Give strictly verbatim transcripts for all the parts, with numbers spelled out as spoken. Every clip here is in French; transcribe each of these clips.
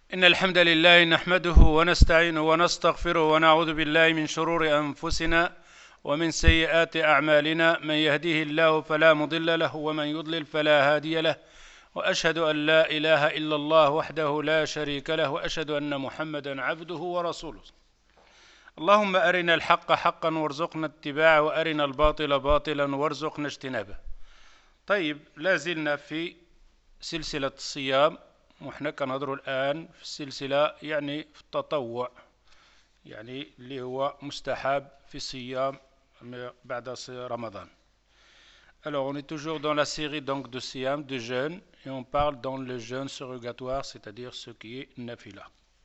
إن الحمد لله نحمده ونستعينه ونستغفره ونعوذ بالله من شرور أنفسنا ومن سيئات أعمالنا. من يهديه الله فلا مضل له ومن يضلل فلا هادي له، وأشهد أن لا إله إلا الله وحده لا شريك له، وأشهد أن محمدا عبده ورسوله. اللهم أرنا الحق حقا وارزقنا اتباعه، وأرنا الباطل باطلا وارزقنا اجتنابه. طيب، لا زلنا في سلسلة الصيام، وإحنا كنهضروا الآن في السلسلة يعني في التطوع، يعني اللي هو مستحب في الصيام بعد رمضان. Alors, on est toujours dans la série donc de Siyam, de jeûne, et on parle dans le jeûne surrogatoire, c'est-à-dire ce qui est Nafila.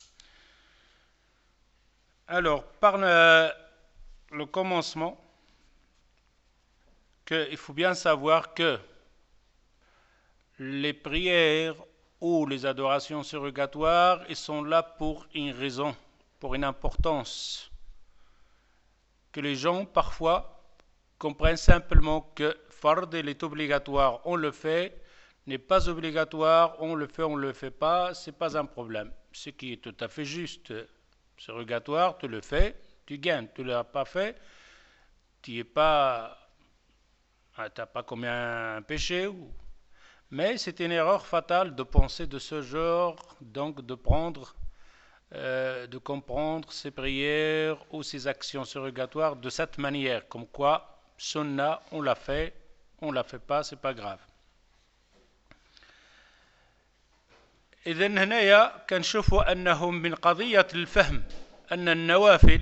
Alors, par le, le commencement, que, il faut bien savoir que les prières ou les adorations surrogatoires, ils sont là pour une raison, pour une importance, que les gens parfois comprennent simplement que Fard, il est obligatoire, on le fait, n'est pas obligatoire, on le fait, on ne le fait pas, c'est pas un problème. Ce qui est tout à fait juste. Surrogatoire, tu le fais, tu gagnes. Tu ne l'as pas fait, tu n'es pas, tu n'as pas commis un péché. Mais c'est une erreur fatale de penser de ce genre, donc de prendre, euh, de comprendre ces prières ou ces actions surrogatoires de cette manière, comme quoi, sunna, on l'a fait, on ne la fait pas, c'est pas grave. إذن هنايا كنشوفوا أنه من قضية الفهم أن النوافل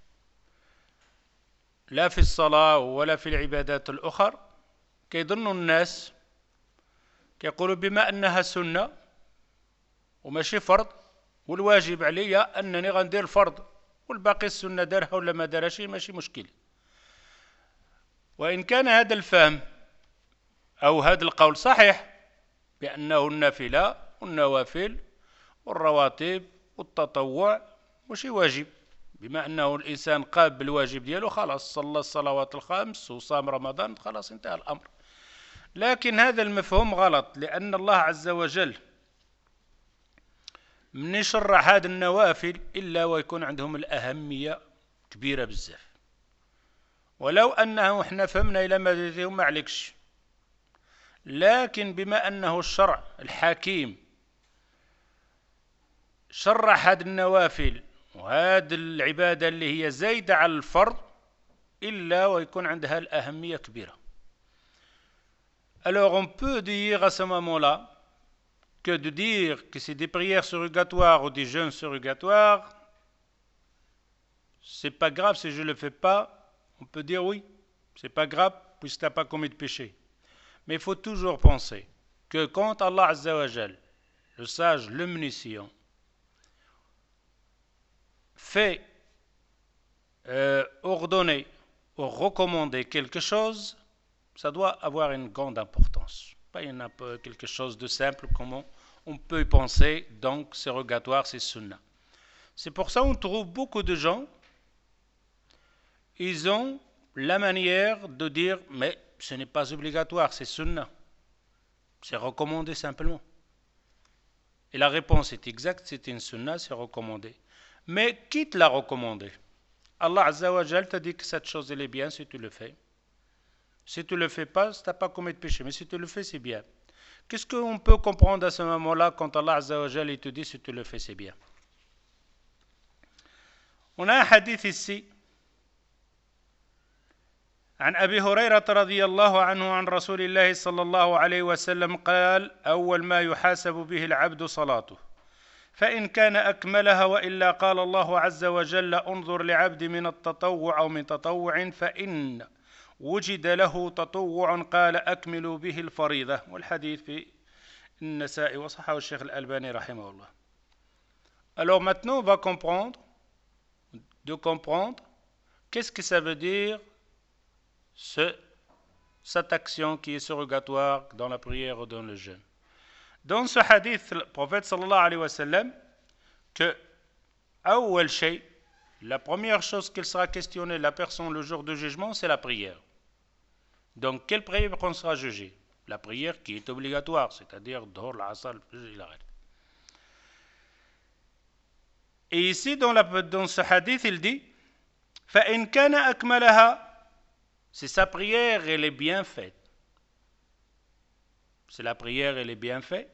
لا في الصلاة ولا في العبادات الأخرى كيظن الناس كيقولوا بما أنها سنة وماشي فرض، والواجب عليا أنني غندير الفرض والباقي السنة دارها ولا ما دارهاش ماشي مشكل. وإن كان هذا الفهم أو هذا القول صحيح بأنه النافلة والنوافل والرواتب والتطوع ماشي واجب، بما أنه الإنسان قام بالواجب ديالو خلاص صلى الصلوات الخمس وصام رمضان خلاص انتهى الأمر. لكن هذا المفهوم غلط، لأن الله عز وجل من يشرع هذه النوافل إلا ويكون عندهم الأهمية كبيرة بزاف. ولو أنه احنا فهمنا إلى ما ما عليكش، لكن بما أنه الشرع الحكيم شرع هذه النوافل وهذه العبادة اللي هي زايدة على الفرض إلا ويكون عندها الأهمية كبيرة. Alors on peut dire à ce moment-là que de dire que c'est des prières surrogatoires ou des jeûnes surrogatoires, c'est pas grave si je le fais pas. On peut dire oui, c'est pas grave puisque tu n'as pas commis de péché. Mais il faut toujours penser que quand Allah Azza wa Jal, le sage, l'omniscient, fait euh, ordonner ou recommander quelque chose, ça doit avoir une grande importance. Pas une, quelque chose de simple comme on, on peut y penser, donc c'est surrogatoire, c'est sunna. C'est pour ça qu'on trouve beaucoup de gens, ils ont la manière de dire, mais ce n'est pas obligatoire, c'est sunna. C'est recommandé simplement. Et la réponse est exacte, c'est une sunna, c'est recommandé. Mais qui te l'a recommandé? Allah Azza wa Jal t'a dit que cette chose elle est bien si tu le fais. Si tu ne le fais pas, tu n'as pas commis de péché. Mais si tu le fais, c'est bien. Qu'est-ce qu'on peut comprendre à ce moment-là quand Allah Azza wa Jal te dit si tu le fais, c'est bien? On a un hadith ici عن أبي هريرة رضي الله عنه عن رسول الله صلى الله عليه وسلم قال: أول ما يحاسب به العبد صلاته فإن كان أكملها وإلا قال الله عز وجل: انظر لعبد من التطوع أو من تطوع فإن وجد له تطوع قال أكملوا به الفريضة. والحديث في النسائي وصححه الشيخ الألباني رحمه الله. Alors maintenant on va comprendre, de comprendre qu'est-ce que ça veut dire ce, cette action qui est surrogatoire dans la prière ou dans le jeûne. Dans ce hadith, le prophète sallallahu alayhi wa sallam, que أول شيء, la première chose qu'il sera questionné la personne le jour du jugement, c'est la prière. Donc, quelle prière qu'on sera jugé? La prière qui est obligatoire, c'est-à-dire Dhuhr, l'Asr, il arrête. Et ici, dans, la, dans ce hadith, il dit فَإِنْ كَانَ أَكْمَلَهَا, si sa prière, elle est bien faite. Si la prière, elle est bien faite,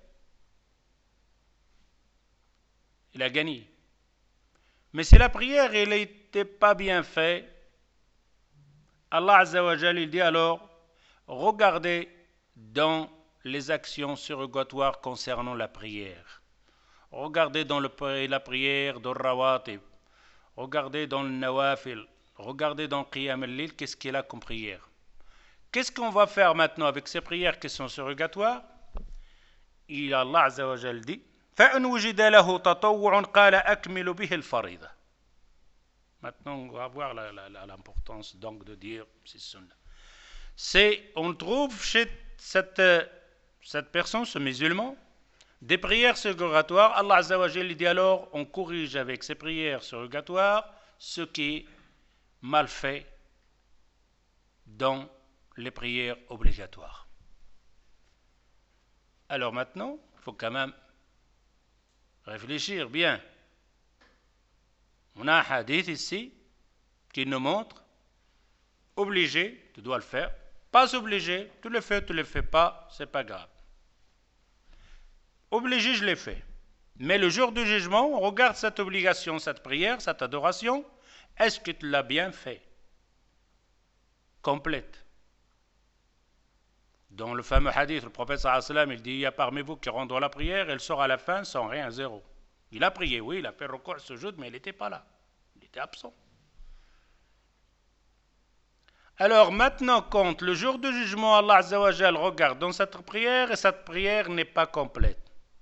il a gagné. Mais si la prière, elle n'était pas bien faite, Allah Azza wa Jal, il dit alors, regardez dans les actions surrogatoires concernant la prière. Regardez dans le, la prière de Rawatib. Regardez dans le Nawafil. Regardez dans Qiyam al-Lil, qu'est-ce qu'il a comme prière. Qu'est-ce qu'on va faire maintenant avec ces prières qui sont surrogatoires? Il Allah Azza wa Jal dit فَإِنْ وُجِدَ لَهُ تَطَوُّعٌ قَالَ أَكْمِلُ بِهِ الْفَرِيضَةَ. Maintenant, on va voir la, la, la, l'importance donc de dire c'est sunna. C'est, on trouve chez cette, cette personne, ce musulman, des prières surrogatoires. Allah Azza wa Jal dit alors, on corrige avec ces prières surrogatoires ce qui est mal fait dans les prières obligatoires. Alors maintenant, il faut quand même réfléchir bien. On a un hadith ici qui nous montre obligé, tu dois le faire. Pas obligé, tu le fais, tu ne le fais pas, c'est pas grave. Obligé, je l'ai fait. Mais le jour du jugement, on regarde cette obligation, cette prière, cette adoration. Est-ce que tu l'as bien fait? Complète. Dans le fameux hadith, le prophète sallallahu alayhi wa sallam, il dit, il y a parmi vous qui rendront la prière, elle sort à la fin sans rien, zéro. Il a prié, oui, il a fait le recours sujoud, mais il n'était pas là. Il était absent. Alors maintenant, quand le jour du jugement, Allah Azza wa Jal regarde dans cette prière et cette prière n'est pas complète.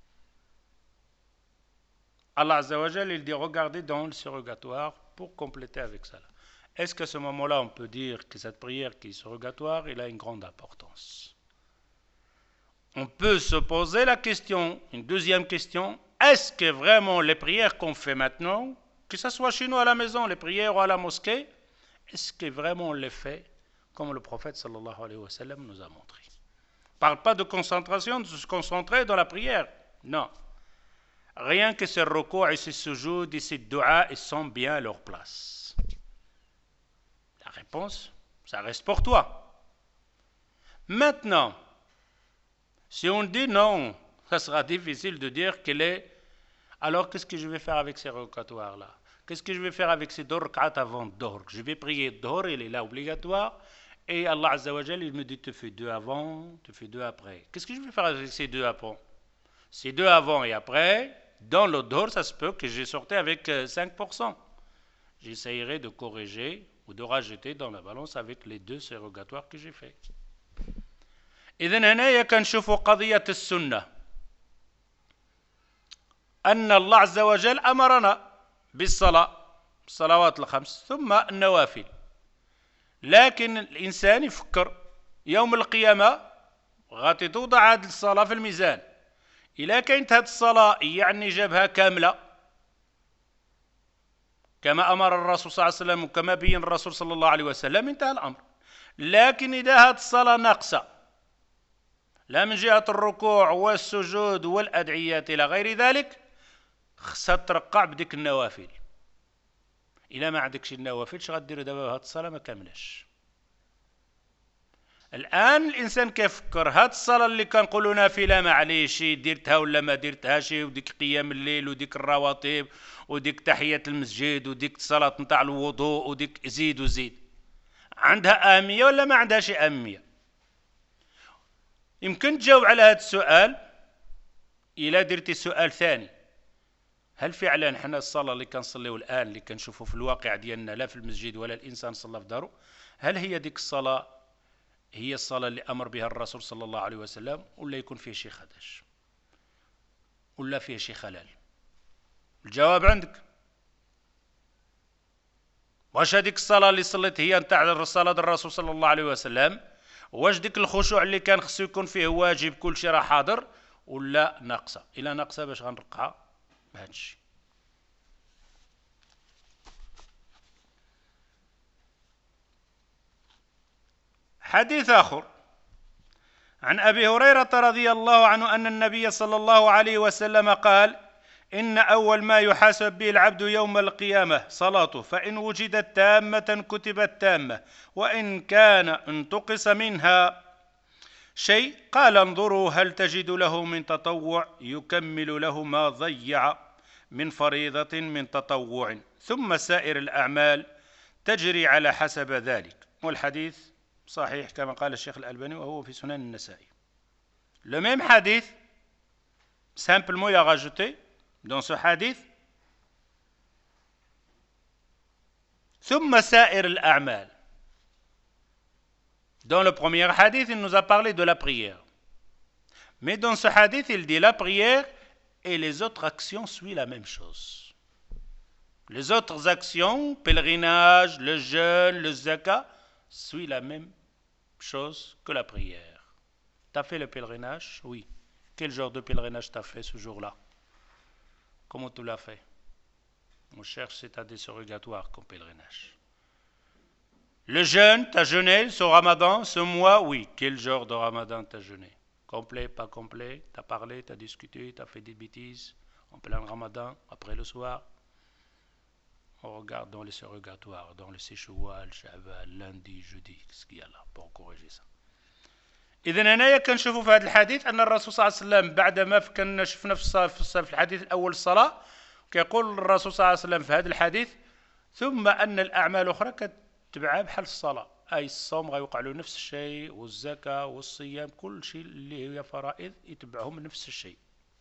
Allah Azza wa Jal, il dit, regardez dans le surrogatoire pour compléter avec ça. Est-ce qu'à ce moment-là, on peut dire que cette prière qui est surrogatoire, elle a une grande importance? On peut se poser la question, une deuxième question, est-ce que vraiment les prières qu'on fait maintenant, que ce soit chez nous à la maison, les prières ou à la mosquée, est-ce que vraiment on les fait comme le prophète sallallahu alayhi wa sallam nous a montré? On ne parle pas de concentration, de se concentrer dans la prière, non. Rien que ces recours et ces sujoud et ces doigts, ils sont bien à leur place. La réponse, ça reste pour toi. Maintenant, si on dit non, ça sera difficile de dire qu'elle est. Alors qu'est-ce que je vais faire avec ces rogatoires-là? Qu'est-ce que je vais faire avec ces deux rak'at avant Dohr? Je vais prier Dohr, il est là obligatoire. Et Allah Azza wa Jal, il me dit tu fais deux avant, tu fais deux après. Qu'est-ce que je vais faire avec ces deux avant? Ces deux avant et après, dans le Dohr, ça se peut que j'ai sorti avec cinq pour cent. J'essayerai de corriger ou de rajouter dans la balance avec les deux surrogatoires que j'ai fait. إذن هنا كنشوفوا قضية السنة أن الله عز وجل أمرنا بالصلاة الصلوات الخمس ثم النوافل لكن الإنسان يفكر يوم القيامة غادي توضع هذه الصلاة في الميزان إلا كانت هذه الصلاة يعني جابها كاملة كما أمر الرسول صلى الله عليه وسلم وكما بين الرسول صلى الله عليه وسلم انتهى الأمر. لكن إذا هذه الصلاة ناقصة لا من جهة الركوع والسجود والأدعيات إلى غير ذلك خصها ترقع بديك النوافل. إلا ما عندكش النوافل اش غدير دابا هاد الصلاة ما كاملاش. الآن الإنسان كيفكر هاد الصلاة اللي كنقولوا نافلة معليش درتها ولا ما درتهاش وديك قيام الليل وديك الرواتب وديك تحية المسجد وديك الصلاة نتاع الوضوء وديك زيد وزيد عندها أهمية ولا ما عندهاش أهمية؟ يمكن تجاوب على هذا السؤال إلا درتي سؤال ثاني، هل فعلا حنا الصلاة اللي كنصليو الآن اللي كنشوفوا في الواقع ديالنا لا في المسجد ولا الإنسان صلى في داره، هل هي ديك الصلاة هي الصلاة اللي أمر بها الرسول صلى الله عليه وسلم ولا يكون فيه شي خدش ولا فيه شي خلل؟ الجواب عندك. واش هذيك الصلاة اللي صليت هي نتاع صلاة الرسول صلى الله عليه وسلم؟ واش ديك الخشوع اللي كان خصو يكون فيه واجب كل شيء راه حاضر ولا ناقصه؟ الا ناقصه باش غنرقعها بهذا الشيء. حديث آخر عن أبي هريرة رضي الله عنه أن النبي صلى الله عليه وسلم قال: إن أول ما يحاسب به العبد يوم القيامة صلاته، فإن وجدت تامة كتبت تامة، وإن كان انتقص منها شيء قال انظروا هل تجد له من تطوع يكمل له ما ضيع من فريضة من تطوع، ثم سائر الأعمال تجري على حسب ذلك. والحديث صحيح كما قال الشيخ الألباني وهو في سنن النسائي. Le même hadith, simplement il a rajouté dans ce hadith ثم سائر الأعمال. Dans le premier hadith, il nous a parlé de la prière. Mais dans ce hadith, il dit la prière et les autres actions suivent la même chose. Les autres actions, pèlerinage, le jeûne, le zakat, suivent la même chose que la prière. Tu as fait le pèlerinage? Oui. Quel genre de pèlerinage tu as fait ce jour-là? Comment tu l'as fait? On cherche, c'est à des surrogatoires comme pèlerinage. Le jeûne, tu as jeûné ce ramadan, ce mois? Oui. Quel genre de ramadan tu as jeûné? Complet, pas complet? Tu as parlé, tu as discuté, tu as fait des bêtises en plein ramadan, après le soir? On regarde dans les surrogatoires, dans le séchoual, Sha'ban, lundi, jeudi, qu'est-ce qu'il y a là pour corriger ça. إذن هنايا كنشوفوا في هذا الحديث أن الرسول صلى الله عليه وسلم بعد ما كنا شفنا في الحديث الأول الصلاة، كيقول الرسول صلى الله عليه وسلم في هذا الحديث ثم أن الأعمال الأخرى كتبعها بحال الصلاة، أي الصوم غيوقع له نفس الشيء، والزكاة والصيام كل شيء اللي هي فرائض يتبعهم نفس الشيء.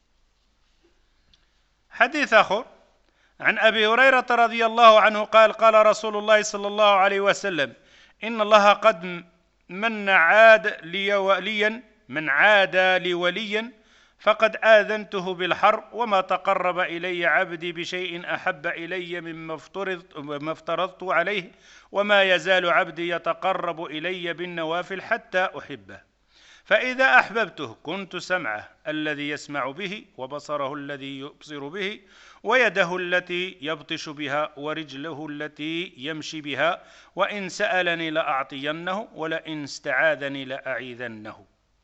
حديث آخر عن أبي هريرة رضي الله عنه قال قال رسول الله صلى الله عليه وسلم إن الله قد من عاد لي وليا من عاد لي وليا فقد آذنته بالحرب وما تقرب إلي عبدي بشيء أحب إلي مما افترضت عليه وما يزال عبدي يتقرب إلي بالنوافل حتى أحبه فإذا أحببته كنت سمعه الذي يسمع به وبصره الذي يبصر به ويده التي يبطش بها ورجله التي يمشي بها وإن سألني لأعطينه ولئن استعاذني لأعيذنه.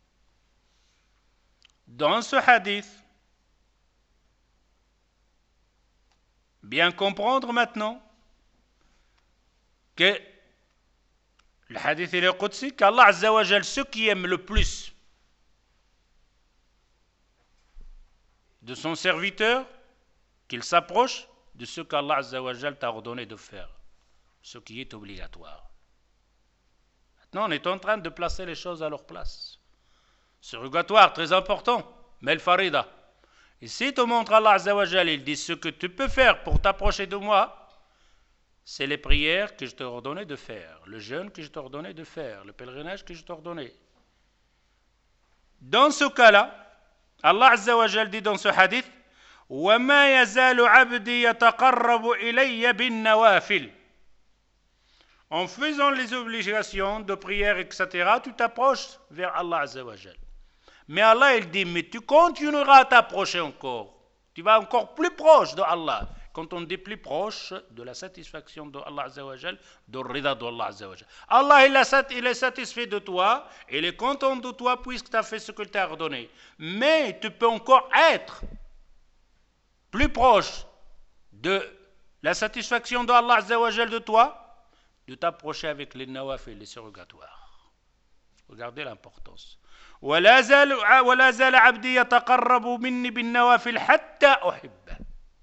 Dans ce hadith, bien comprendre maintenant que le hadith il est qudsi, qu'Allah Azza wa Jal, ceux qui aiment le plus de son serviteur, qu'il s'approche de ce qu'Allah Azza wa Jal t'a ordonné de faire, ce qui est obligatoire. Maintenant, on est en train de placer les choses à leur place. Surrogatoire, très important, mais le farida. Et si te montre Allah Azza wa Jal, il dit ce que tu peux faire pour t'approcher de moi, c'est les prières que je t'ai ordonné de faire, le jeûne que je t'ai ordonné de faire, le pèlerinage que je t'ai ordonné. Dans ce cas-là, Allah Azza wa Jal dit dans ce hadith وَمَا يَزَالُ عَبْدِي يَتَقَرَّبُ إِلَيَّ بِالنَّوَافِلِ. En faisant les obligations de prière, et cetera, tu t'approches vers Allah Azza wa Jal. Mais Allah, il dit, mais tu continueras à t'approcher encore. Tu vas encore plus proche de Allah. Quand on dit plus proche de la satisfaction de Allah Azza wa Jal, de rida de Allah Azza wa Jal. Allah, il, a, il est satisfait de toi, il est content de toi puisque tu as fait ce qu'il t'a ordonné. Mais tu peux encore être plus proche de la satisfaction de Allah Azza wa Jal de toi, de t'approcher avec les nawafil, les surrogatoires. Regardez l'importance. ولا زال ولا زال عبدي يتقرب مني بالنوافل حتى أحبه.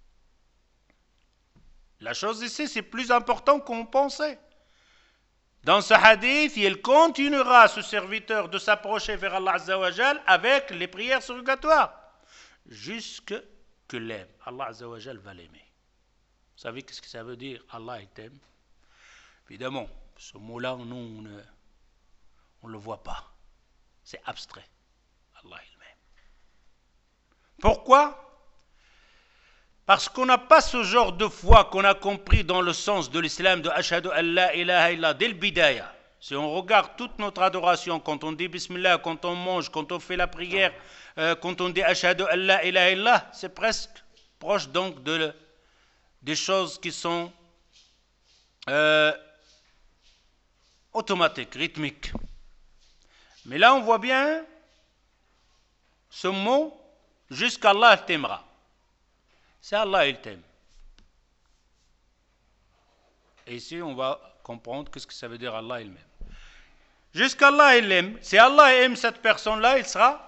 La chose ici, c'est plus important qu'on pensait. Dans ce hadith, il continuera, ce serviteur, de s'approcher vers Allah Azza wa Jal avec les prières surrogatoires, jusque que l'aime. Allah Azza wa Jal va l'aimer. Vous savez qu'est-ce que ça veut dire? Allah il t'aime. Évidemment, ce mot-là, nous, on ne on le voit pas. C'est abstrait. Allah il m'aime. Pourquoi? Parce qu'on n'a pas ce genre de foi qu'on a compris dans le sens de l'islam de Ashhadu an la ilaha illallah dès le bidaya. Si on regarde toute notre adoration, quand on dit Bismillah, quand on mange, quand on fait la prière, euh, quand on dit Ashhadu an la ilaha illallah, c'est presque proche donc de, des choses qui sont euh, automatiques, rythmiques. Mais là on voit bien ce mot, jusqu'Allah t'aimera. c'est Allah il t'aime. Et ici on va comprendre qu'est-ce que ça veut dire Allah il m'aime. Jusqu'Allah il l'aime. Si Allah aime cette personne-là, il sera.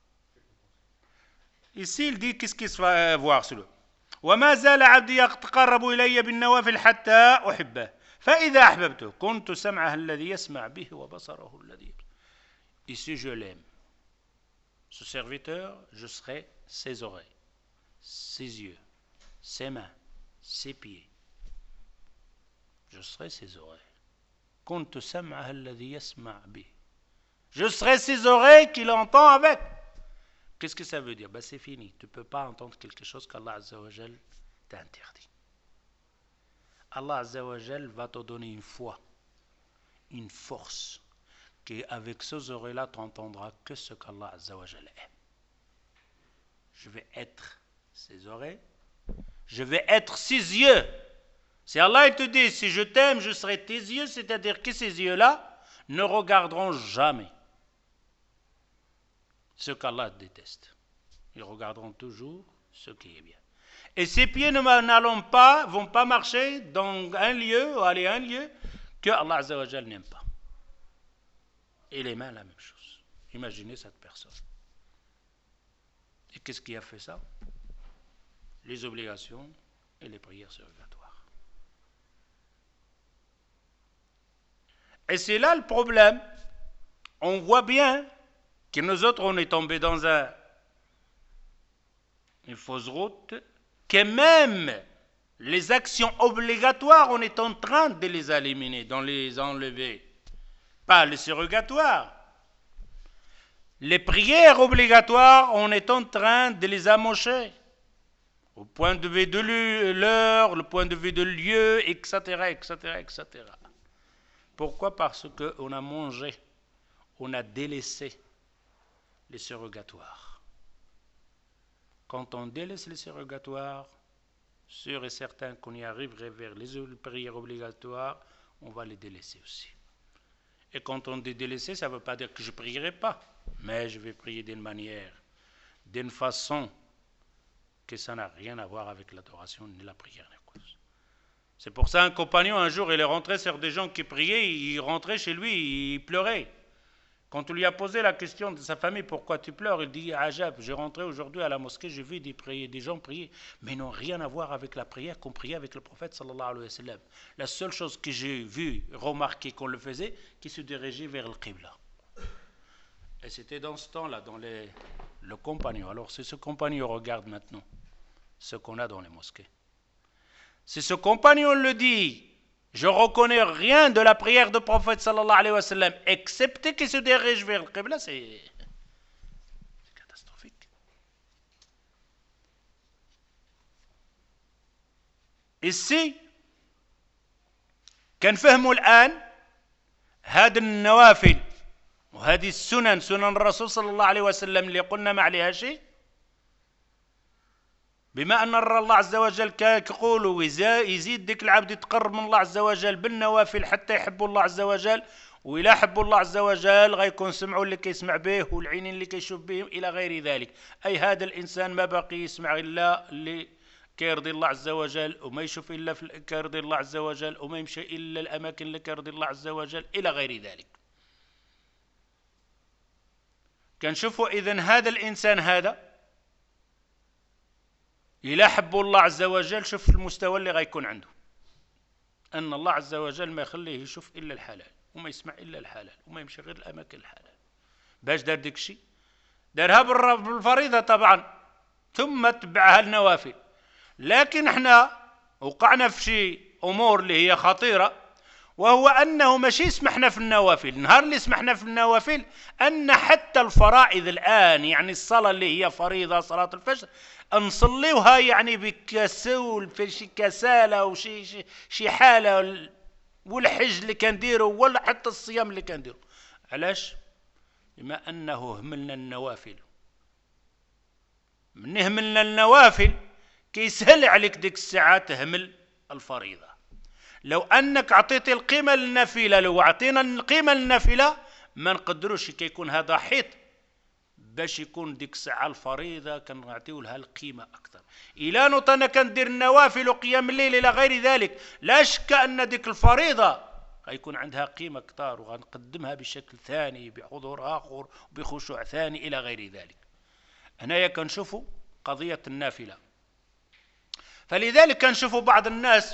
Ici il dit qu'est-ce qu'il va voir sur lui. وما زال عبدي يتقرب إلي بالنوافل حتى أحبه فإذا أحببته كنت سمعه الذي يسمع به وبصره الذي. Ici je l'aime. Ce serviteur, je serai ses oreilles, ses yeux, ses mains, ses pieds. Je serai ses oreilles. كنت سمعه الذي يسمع به. Je serai ses oreilles qu'il entend avec. Qu'est-ce que ça veut dire? Ben c'est fini. Tu ne peux pas entendre quelque chose qu'Allah Azza wa Jal t'a interdit. Allah Azza wa Jal va te donner une foi, une force, qu'avec ces oreilles-là, tu n'entendras que ce qu'Allah Azza wa Jal aime. Je vais être ses oreilles, je vais être ses yeux. Si Allah il te dit, si je t'aime, je serai tes yeux, c'est-à-dire que ces yeux-là ne regarderont jamais ce qu'Allah déteste. Ils regarderont toujours ce qui est bien. Et ces pieds ne n'allons pas, vont pas marcher dans un lieu, ou aller à un lieu, que Allah Azza wa Jal n'aime pas. Et les mains, la même chose. Imaginez cette personne. Et qu'est-ce qui a fait ça? Les obligations et les prières surrogatoires. Et c'est là le problème. On voit bien que nous autres, on est tombés dans un, une fausse route, que même les actions obligatoires, on est en train de les éliminer, de les enlever. Pas les surrogatoires. Les prières obligatoires, on est en train de les amocher. Au point de vue de l'heure, le point de vue de lieu, et cetera, et cetera, et cetera. Pourquoi? Parce qu'on a mangé, on a délaissé les surrogatoires. Quand on délaisse les surrogatoires, sûr et certain qu'on y arriverait vers les prières obligatoires, on va les délaisser aussi. Et quand on dit délaisser, ça ne veut pas dire que je ne prierai pas, mais je vais prier d'une manière, d'une façon que ça n'a rien à voir avec l'adoration ni la prière. C'est pour ça un compagnon, un jour, il est rentré sur des gens qui priaient, il rentrait chez lui, il pleurait. Quand on lui a posé la question de sa famille, pourquoi tu pleures, il dit, Ajab, j'ai rentré aujourd'hui à la mosquée, j'ai vu des, prier, des gens prier, mais ils n'ont rien à voir avec la prière qu'on priait avec le prophète sallallahu alayhi wa sallam. La seule chose que j'ai vu, remarqué qu'on le faisait, qui se dirigeait vers le Qibla. Et c'était dans ce temps-là, dans les, le compagnon. Alors c'est ce compagnon regarde maintenant ce qu'on a dans les mosquées. Si ce compagnon le dit, je ne reconnais rien de la prière du prophète sallallahu alayhi wa sallam, excepté qu'il se dirige vers le Qibla, c'est catastrophique. Ici, كنفهموا الآن هذه النوافل وهذه السنن سنن الرسول صلى الله عليه وسلم اللي قلنا ما عليها شيء بما أن الله عز وجل كيقول ويزيد ديك العبد يتقرب من الله عز وجل بالنوافل حتى يحب الله عز وجل وإلا حب الله عز وجل غيكون سمعه اللي كيسمع به والعينين اللي كيشوف بهم إلى غير ذلك. أي هذا الإنسان ما باقي يسمع إلا اللي كيرضي الله عز وجل وما يشوف إلا في كيرضي الله عز وجل وما يمشي إلا الأماكن اللي كيرضي الله عز وجل إلى غير ذلك. كنشوفوا إذن هذا الإنسان هذا إلا حبوا الله عز وجل شوف المستوى اللي غيكون عنده أن الله عز وجل ما يخليه يشوف إلا الحلال وما يسمع إلا الحلال وما يمشي غير الأماكن الحلال. باش دار ديك الشيء؟ دارها بالفريضة طبعا ثم تبعها النوافل. لكن احنا وقعنا في شيء أمور اللي هي خطيرة وهو أنه ماشي يسمحنا في النوافل. النهار اللي يسمحنا في النوافل أن حتى الفرائض الآن يعني الصلاة اللي هي فريضة صلاة الفجر نصليوها يعني بكسول في شي كسالة وشي شي, شي حالة والحج اللي كنديروا ولا حتى الصيام اللي كنديروا. علاش؟ بما أنه هملنا النوافل. من هملنا النوافل كيسهل عليك ديك الساعة تهمل الفريضة. لو أنك أعطيت القيمة للنافلة لو أعطينا القيمة للنافلة ما نقدروش كيكون هذا حيط باش يكون ديك الساعه الفريضه كنعطيو لها القيمه اكثر. الى نوط انا كندير النوافل وقيام الليل الى غير ذلك، لا شك ان ديك الفريضه غيكون عندها قيمه اكثر، وغنقدمها بشكل ثاني بحضور اخر وبخشوع ثاني الى غير ذلك. هنايا كنشوفوا قضيه النافله. فلذلك كنشوفوا بعض الناس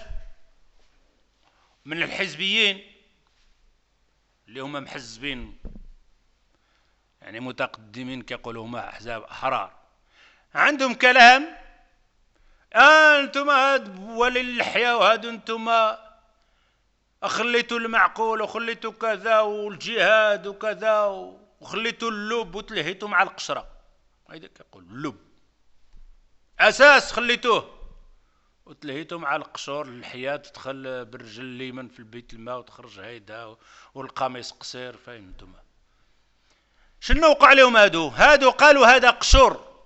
من الحزبيين اللي هما محزبين يعني متقدمين كيقولوا هما احزاب احرار، عندهم كلام آه انتم هاد ولي اللحيه وهادو انتم خليتوا المعقول وخليتوا كذا والجهاد وكذا وخليتوا اللب وتلهيتوا مع القشره. هيدا كيقول اللب اساس خليتوه وتلهيتوا مع القشور، اللحيه تدخل بالرجل اليمين في البيت الماء وتخرج هيدا والقميص قصير. فهمتم شنو وقع لهم هادو؟ هادو قالوا هذا قشور،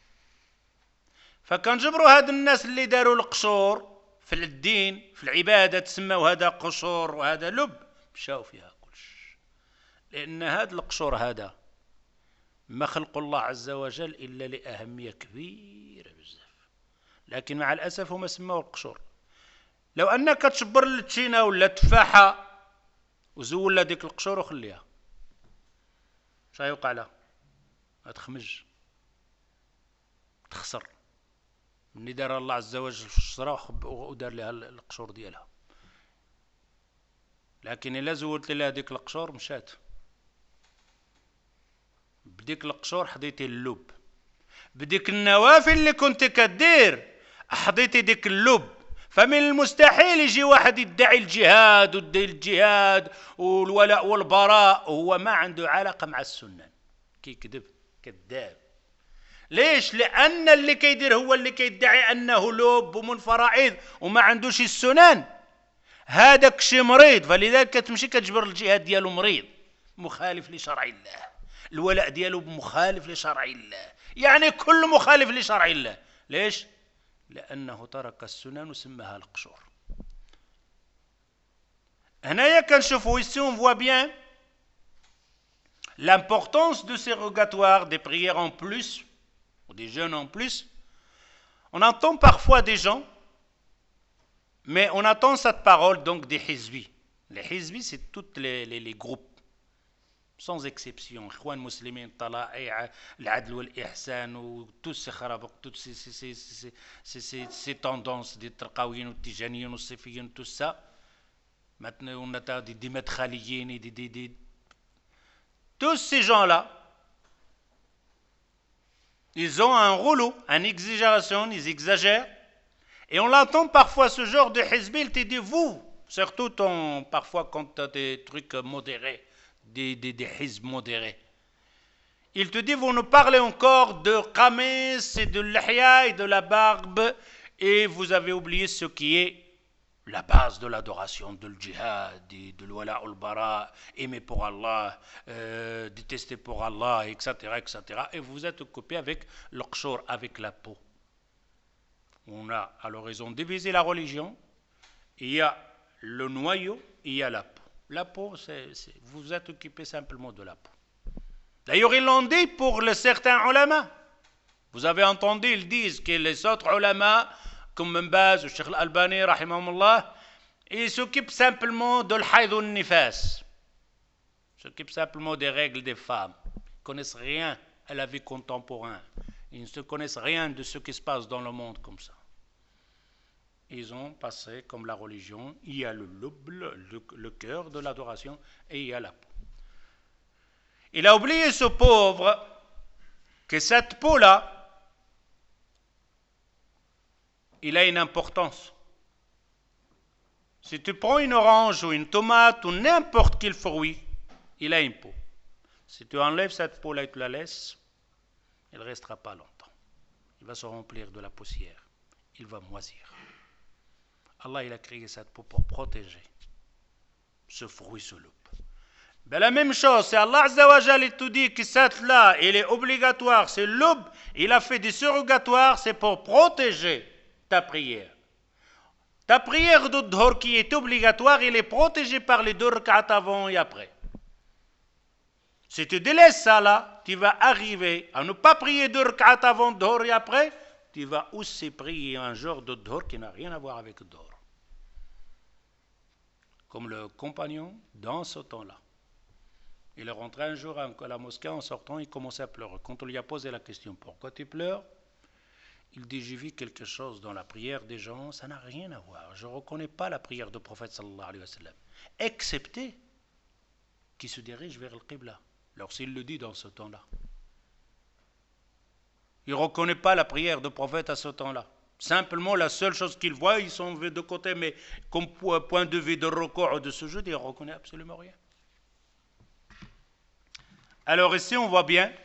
فكنجبروا هاد الناس اللي داروا القشور في الدين في العباده تسموا هذا قشور وهذا لب، مشاو فيها كلش. لان هاد القشور هذا ما خلق الله عز وجل الا لاهميه كبيره بزاف، لكن مع الاسف هما سموه القشور. لو انك تشبر التشينه ولا التفاحه وزول ديك القشور وخليها، اش غيوقع لها؟ غتخمج تخسر. مني دار الله عز وجل في الشجره ودار لها القشور ديالها، لكن الا زولت لها ديك القشور مشات. بديك القشور حضيتي اللب، بديك النوافل اللي كنت كدير حضيتي ديك اللب. فمن المستحيل يجي واحد يدعي الجهاد ويدعي الجهاد والولاء والبراء وهو ما عنده علاقه مع السنه. كيكذب كذاب. ليش؟ لان اللي كيدير هو اللي كيدعي انه لب ومن فرائض وما عندوش السنن، هذاك شي مريض. فلذلك كتمشي كتجبر الجهاد ديالو مريض مخالف لشرع الله، الولاء ديالو مخالف لشرع الله، يعني كل مخالف لشرع الله. ليش؟ لأنه ترك السنن وسماها القشور. هنايا كنشوفوا ici on voit bien l'importance de ces rogatoires, des prières en plus, ou des jeûnes en plus. On entend parfois des gens, mais on entend cette parole donc des hizbis. Les hizbis, c'est tous les, les, les groupes sans exception, Ikhwan Muslimin, Tala'i, l'Adl wal-Ihsan, ou tous ces kharabaq, toutes ces, ces, ces, ces, ces, ces, ces tendances des Tarqawiyin, ou Tijaniyin, ou Sifiyin, tout ça. Maintenant, on a des, des Madkhaliyin, des, des, des... tous ces gens-là, ils ont un rouleau, une exagération, ils exagèrent. Et on l'entend parfois, ce genre de hizbi, il te dit, vous, surtout ton, parfois quand tu as des trucs modérés, des, des, des hizb modérés. Il te dit, vous nous parlez encore de qamis et de l'ihya et de la barbe, et vous avez oublié ce qui est la base de l'adoration, de le djihad, de l'wala ul-bara, aimer pour Allah, euh, détester pour Allah, et cetera, et cetera. Et vous êtes occupé avec le qshor, avec la peau. On a à l'horizon divisé la religion, il y a le noyau, il y a la peau. La peau, c'est, c'est, vous êtes occupé simplement de la peau. D'ailleurs, ils l'ont dit pour les certains ulama. Vous avez entendu, ils disent que les autres ulama, comme Mbaz ou Cheikh Al-Albani, rahimahumullah, ils s'occupent simplement de l'haïd ou nifas. Ils s'occupent simplement des règles des femmes. Ils ne connaissent rien à la vie contemporaine. Ils ne se connaissent rien de ce qui se passe dans le monde comme ça. Ils ont passé comme la religion, il y a le lub, le, le cœur de l'adoration, et il y a la peau. Il a oublié, ce pauvre, que cette peau-là, il a une importance. Si tu prends une orange ou une tomate ou n'importe quel fruit, il a une peau. Si tu enlèves cette peau-là et tu la laisses, il ne restera pas longtemps. Il va se remplir de la poussière. Il va moisir. Allah, il a créé cette peau pour protéger ce fruit, ce loup. Ben, la même chose, c'est Allah Azza wa Jal, il te dit que cette là, il est obligatoire, c'est loup. Il a fait des surrogatoires, c'est pour protéger ta prière. Ta prière de dhur qui est obligatoire, il est protégé par les deux rak'at avant et après. Si tu délaisses ça là, tu vas arriver à ne pas prier deux rak'at avant Dhuhr et après, tu vas aussi prier un genre de Dhuhr qui n'a rien à voir avec Dhuhr. Comme le compagnon dans ce temps-là. Il est rentré un jour à la mosquée, en sortant, il commençait à pleurer. Quand on lui a posé la question, pourquoi tu pleures? Il dit, j'ai vu quelque chose dans la prière des gens, ça n'a rien à voir. Je ne reconnais pas la prière du prophète sallallahu alayhi wa sallam, excepté qui se dirige vers le Qibla. Alors s'il le dit dans ce temps-là, il ne reconnaît pas la prière du prophète à ce temps-là. Simplement, la seule chose qu'il voit, ils sont de côté, mais comme point de vue de record de ce jeu, il ne reconnaît absolument rien. Alors ici, on voit bien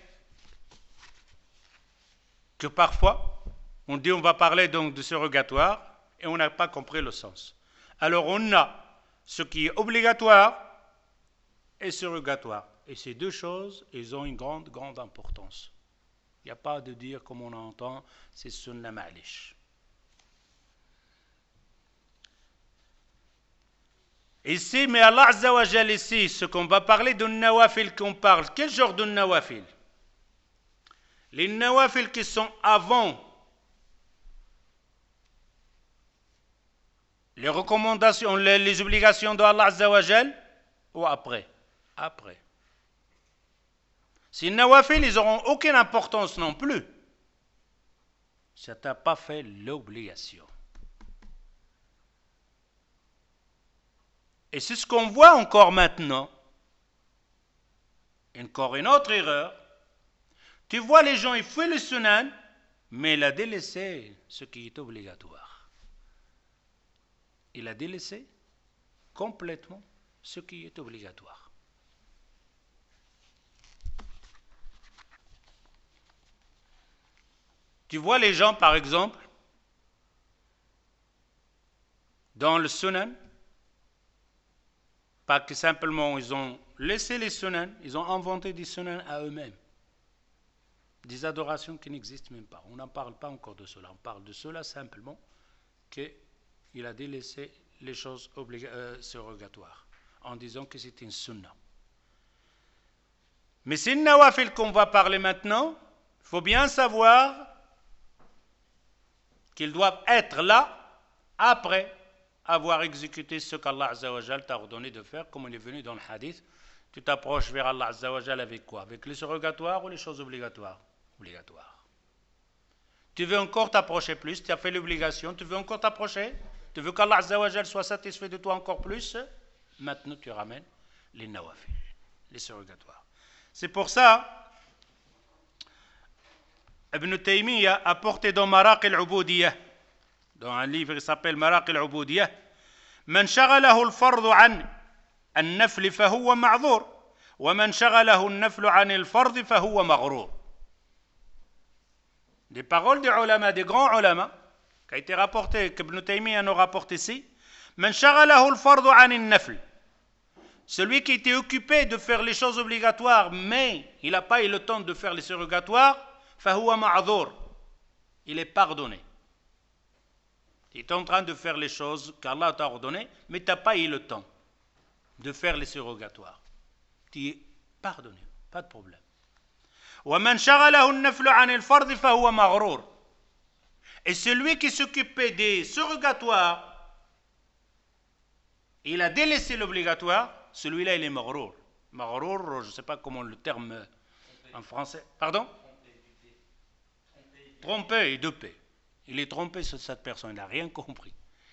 que parfois, on dit on va parler donc de surrogatoire et on n'a pas compris le sens. Alors on a ce qui est obligatoire et surrogatoire. Et ces deux choses, elles ont une grande, grande importance. Il n'y a pas de dire comme on entend, c'est sunna ma'lish. Ici, mais Allah Azza wa Jal ici, ce qu'on va parler de nawafil qu'on parle, quel genre de nawafil? Les nawafil qui sont avant les recommandations, les, les obligations de Allah Azza wa Jal ou après? Après. Ces nawafil, ils n'auront aucune importance non plus. Ça t'a pas fait l'obligation. Et c'est ce qu'on voit encore maintenant. Encore une autre erreur. Tu vois les gens, ils font le sunan, mais il a délaissé ce qui est obligatoire. Il a délaissé complètement ce qui est obligatoire. Tu vois les gens, par exemple, dans le sunan, pas que simplement ils ont laissé les sunan, ils ont inventé des sunan à eux-mêmes. Des adorations qui n'existent même pas. On n'en parle pas encore de cela. On parle de cela simplement qu'il a délaissé les choses obliga- euh, surrogatoires en disant que c'est une sunna. Mais c'est une nawafil qu'on va parler maintenant. Il faut bien savoir qu'ils doivent être là après avoir exécuté ce qu'Allah Azza wa Jal t'a ordonné de faire, comme on est venu dans le hadith. Tu t'approches vers Allah Azza wa Jal avec quoi? Avec les surrogatoires ou les choses obligatoires? Obligatoires. Tu veux encore t'approcher plus, tu as fait l'obligation, tu veux encore t'approcher, tu veux qu'Allah Azza wa Jal soit satisfait de toi encore plus, maintenant tu ramènes les nawafil, les surrogatoires. C'est pour ça, Ibn Taymiyyah a porté dans Maraq al-Ubudiyah, dans un livre qui s'appelle Maraq al-Ubudiyah, من شغله الفرض عن النفل فهو معذور ومن شغله النفل عن الفرض فهو مغرور. Des paroles des ulama, des grands ulama, qui a été rapporté, qu'Ibn Taymiyyah nous rapporte ici. من شغله الفرض عن النفل. Celui qui était occupé de faire les choses obligatoires, mais il n'a pas eu le temps de faire les surrogatoires, فهو معذور. Il est pardonné. Tu es en train de faire les choses qu'Allah t'a ordonnées, mais tu n'as pas eu le temps de faire les surrogatoires. Tu es pardonné, pas de problème. وَمَنْ شَغَلَهُ النَّفْلُ عَنِ الْفَرْضِ فَهُوَ مَغْرُورٌ. Et celui qui s'occupait des surrogatoires, il a délaissé l'obligatoire, celui-là il est maghrour. Maghrour, je ne sais pas comment le terme en français. Pardon? Trompé et dupé. Il est trompé sur cette personne, il n'a rien compris.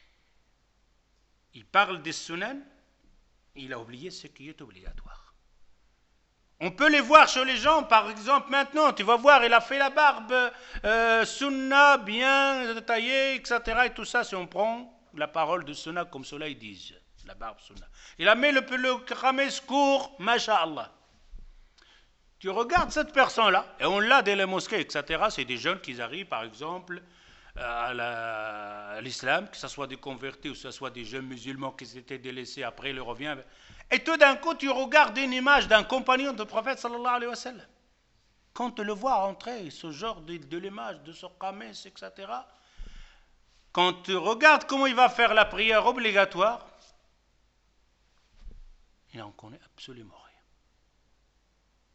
Il parle des sunan, il a oublié ce qui est obligatoire. On peut les voir chez les gens, par exemple maintenant, tu vas voir, il a fait la barbe euh, sunna, bien taillée, et cetera. Et tout ça, si on prend la parole de sunna comme cela, ils disent, la barbe sunna. Il a mis le, le khamis court, masha'Allah. Tu regardes cette personne-là, et on l'a dans les mosquées, et cetera. C'est des jeunes qui arrivent, par exemple, à, la, à l'islam, que ce soit des convertis ou que ce soit des jeunes musulmans qui s'étaient délaissés, après ils reviennent. Et tout d'un coup, tu regardes une image d'un compagnon du prophète sallallahu alayhi wa sallam. Quand tu le vois rentrer, ce genre de, de l'image, de ce khamis, et cetera, quand tu regardes comment il va faire la prière obligatoire, il n'en connaît absolument rien.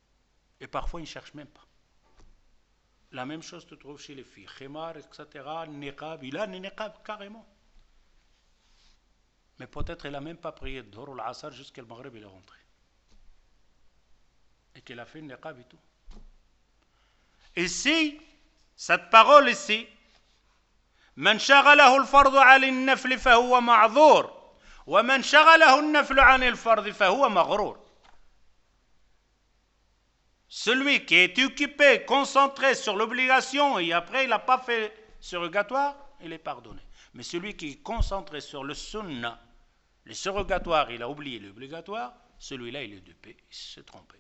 Et parfois, ils ne cherchent même pas. La même chose te trouve chez les filles. Khimar, et cetera. Niqab. Il a un niqab carrément. Mais peut-être elle n'a même pas prié Dhuhr ou l'Asr jusqu'à le Maghreb, il est rentré. Et qu'elle a fait le niqab et tout. Ici, cette parole ici, من شغله الفرض عن النفل فهو معذور ومن شغله النفل عن الفرض فهو مغرور. Celui qui est occupé, concentré sur l'obligation et après il n'a pas fait surrogatoire, il est pardonné. Mais celui qui est concentré sur le sunnah, le surrogatoire, il a oublié l'obligatoire, celui-là il est dupé, il s'est trompé.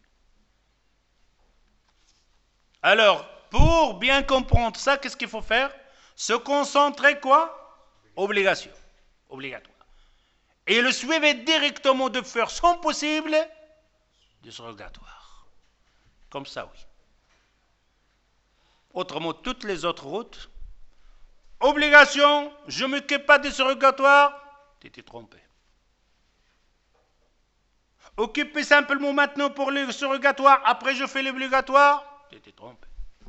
Alors, pour bien comprendre ça, qu'est-ce qu'il faut faire? Se concentrer quoi? Obligation, obligatoire. Et le suivre directement de faire son possible de surrogatoire. Comme ça, oui. Autrement, toutes les autres routes, obligation, je ne m'occupe pas des surrogatoires, tu étais trompé. Occupez simplement maintenant pour les surrogatoires, après je fais l'obligatoire, tu étais trompé.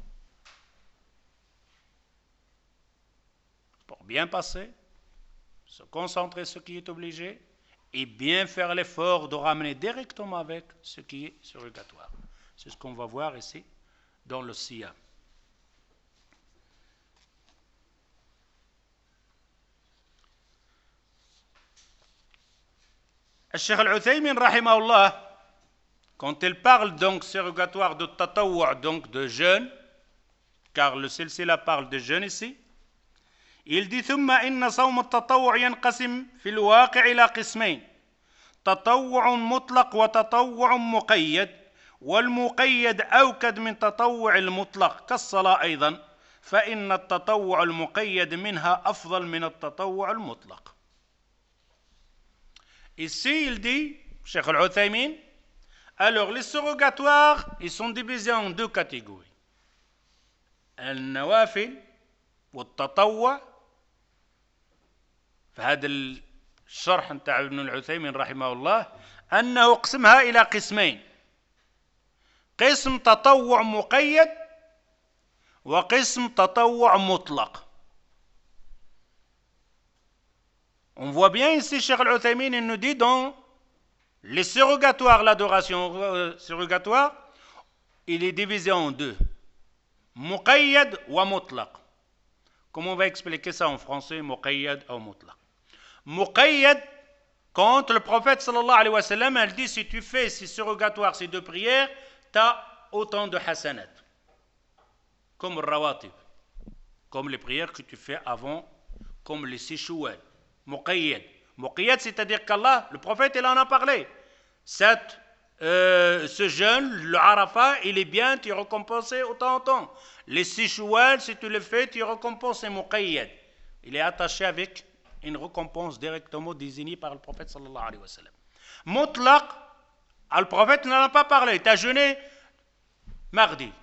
Pour bien passer, se concentrer sur ce qui est obligé et bien faire l'effort de ramener directement avec ce qui est surrogatoire. C'est ce qu'on va voir ici dans le siyam. Cheikh Al-Uthaymin, rahimahullah, quand il parle donc surrogatoire de tatawwu', donc de jeûne, car le silsila parle de jeûne ici, il dit ثم إن صوم التطوع ينقسم في الواقع إلى قسمين تطوع مطلق وتطوع مقيد والمقيد أوكد من تطوع المطلق كالصلاة أيضا فإن التطوع المقيد منها أفضل من التطوع المطلق. Ici il dit, Cheikh Al-Uthaymin, alors les surrogatoires ils sont divisés en deux catégories, النوافل والتطوع. فهذا الشرح نتاع ابن العثيمين رحمه الله أنه قسمها إلى قسمين، قسم تطوع مقيد وقسم تطوع مطلق. On voit bien ici, Cheikh Al-Uthaymin, il nous dit dans les surrogatoires, l'adoration euh, surrogatoire, il est divisé en deux, muqayyad wa mutlaq. Comment on va expliquer ça en français, muqayyad ou mutlaq? Muqayyad, quand le prophète sallallahu alayhi wa sallam, elle dit si tu fais ces surrogatoires, ces deux prières, tu as autant de hasanat. Comme le rawatib, comme les prières que tu fais avant, comme les six shawwal. Muqayyad. Muqayyad, c'est-à-dire qu'Allah, le prophète, il en a parlé. Cette, euh, ce jeûne, le Arafat, il est bien, tu es récompensé autant en temps. Les six shawwal, si tu le fais, tu es récompensé muqayyad. Il est attaché avec une récompense directement désignée par le prophète sallallahu alayhi wa sallam. Mutlaq, le prophète n'en a pas parlé. Tu as jeûné mardi.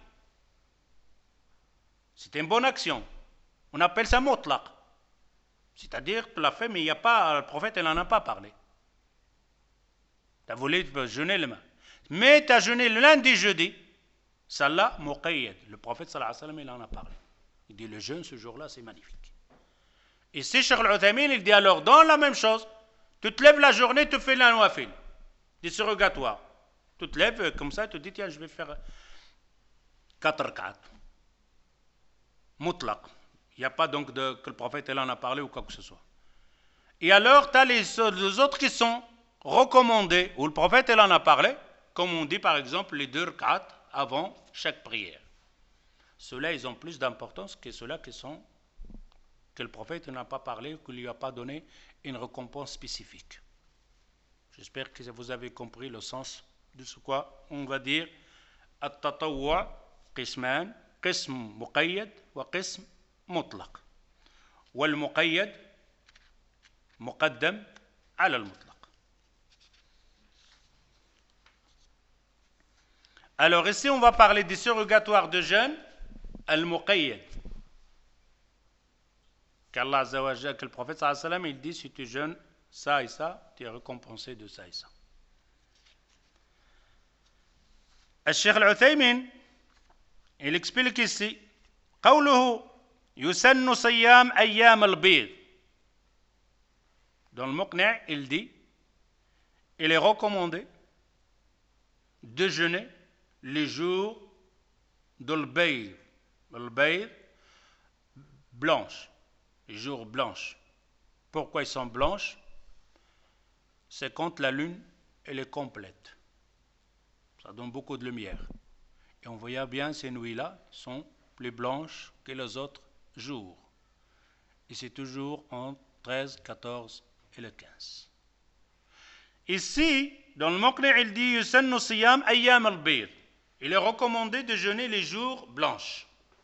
C'est une bonne action. On appelle ça mutlaq. C'est-à-dire que tu l'as fait, mais il y a pas, le prophète n'en a pas parlé. Tu as voulu jeûner le matin. Mais tu as jeûné le lundi, jeudi. Salah muqayyad. Le prophète sallallahu alayhi wa sallam, il en a parlé. Il dit le jeûne ce jour-là, c'est magnifique. Ici, Cheikh Al-Uthaymin, il dit alors, dans la même chose, tu te lèves la journée, tu fais la nawafil, des surrogatoires. Tu te lèves comme ça, tu te dis, tiens, je vais faire quatre rak'at. Mutlaq. Il n'y a pas donc de, que le prophète il en a parlé ou quoi que ce soit. Et alors, tu as les, les autres qui sont recommandés, où le prophète il en a parlé, comme on dit par exemple les deux rak'at avant chaque prière. Ceux-là, ils ont plus d'importance que ceux-là qui sont, que le prophète n'a pas parlé, qu'il ne lui a pas donné une récompense spécifique. J'espère que vous avez compris le sens de ce quoi on va dire at-tatawwu' qisman, qism muqayyad wa qism mutlaq. Wal muqayyad muqaddam ala al-mutlaq. Alors ici on va parler des surrogatoires de jeûne al-muqayyad. Qu'Allah Azza wa Jalla, que le prophète sallallahu alayhi wa sallam, il dit si tu jeûnes ça et ça, tu es récompensé de ça et ça. الشيخ العثيمين il explique ici قوله يسن صيام أيام البيض. Dans le Muqni' il dit il est recommandé de jeûner les jours de l'bayr, le bayr blanche, les jours blanches. Pourquoi ils sont blanches? C'est quand la lune elle est complète. Ça donne beaucoup de lumière. Et on voit bien ces nuits-là sont plus blanches que les autres jours. Et c'est toujours entre treize, quatorze et le quinze. Ici, dans le Muqni' il dit yusannu siyam ayyam al-bayr. Il est recommandé de jeûner les jours blanches.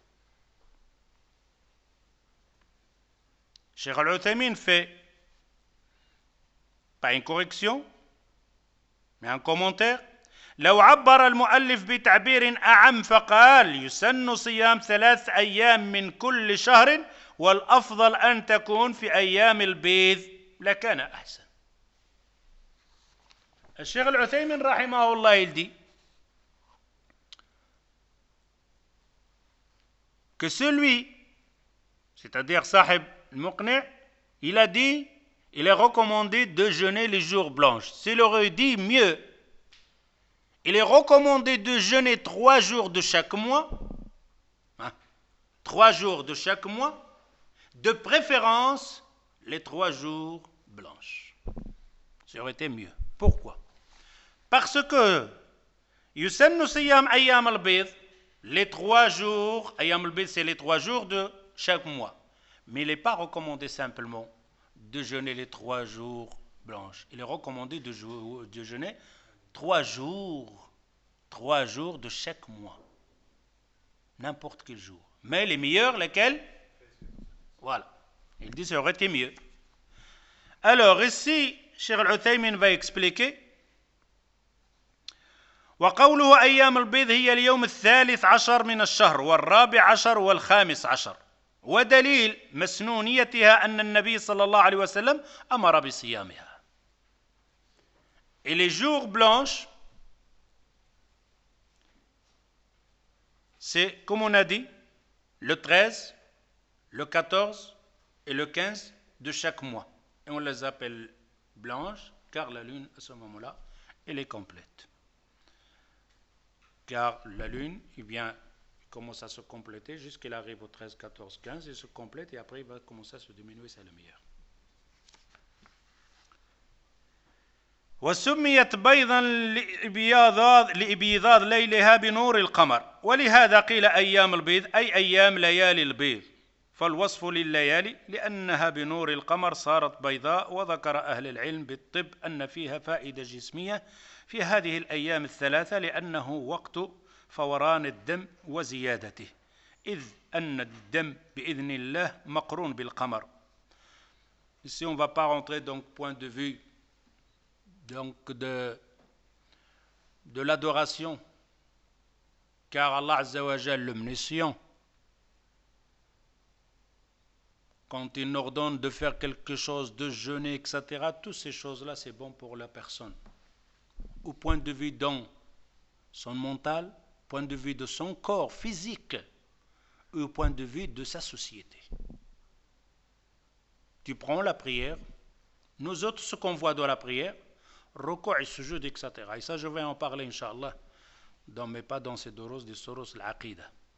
Cheikh Al-Uthaymin fait pas une correction, mais un commentaire. لو عبر المؤلف بتعبير أعم فقال يسن صيام ثلاث أيام من كل شهر والأفضل أن تكون في أيام البيض لكان أحسن. الشيخ العثيمين رحمه الله il dit que celui, c'est-à-dire Sahib al-Muqni', il a dit il est recommandé de jeûner les jours blanches. S'il aurait dit mieux, il est recommandé de jeûner trois jours de chaque mois, hein, trois jours de chaque mois, de préférence les trois jours blanches. Ça aurait été mieux. Pourquoi? Parce que yusannu siyam ayyam al-bayd, les trois jours, ayyam al-bayd c'est les trois jours de chaque mois. Mais il n'est pas recommandé simplement de jeûner les trois jours blanches. Il est recommandé de, jou- de jeûner trois jours, trois jours de chaque mois. N'importe quel jour. Mais les meilleurs, lesquels? Voilà. Il dit que ça aurait été mieux. Alors ici, Cheikh Al-Uthaymin va expliquer وقوله أيام البيض هي اليوم الثالث عشر من الشهر والرابع عشر والخامس عشر ودليل مسنونيتها أن النبي صلى الله عليه وسلم أمر بصيامها. Et les jours blanches, c'est comme on a dit, le treize, le quatorze et le quinze de chaque mois. Et on les appelle blanches car la lune à ce moment-là, elle est complète. Car la lune, eh bien, il commence à se compléter jusqu'il arrive au treize, quatorze, quinze, il se complète et après il va commencer à se diminuer, c'est le meilleur. وسميت بيضا لإبيضاد ليلها بنور القمر ولهذا قيل أيام البيض أي أيام ليالي البيض فالوصف لليالي لأنها بنور القمر صارت بيضاء وذكر أهل العلم بالطب أن فيها فائدة جسمية في هذه الأيام الثلاثة لأنه وقت فوران الدم وزيادته إذ أن الدم بإذن الله مقرون بالقمر. Ici on ne va pas rentrer donc point de vue donc de, de l'adoration, car Allah Azza wa Jal, l'omniscient, quand il nous ordonne de faire quelque chose, de jeûner, et cetera, toutes ces choses-là, c'est bon pour la personne. Au point de vue dans son mental, point de vue de son corps physique, ou au point de vue de sa société. Tu prends la prière, nous autres, ce qu'on voit dans la prière, Ruku' et sujud, et cetera. Et ça, je vais en parler, Inch'Allah, dans, mais pas dans ces doros, des soros, l'aqida.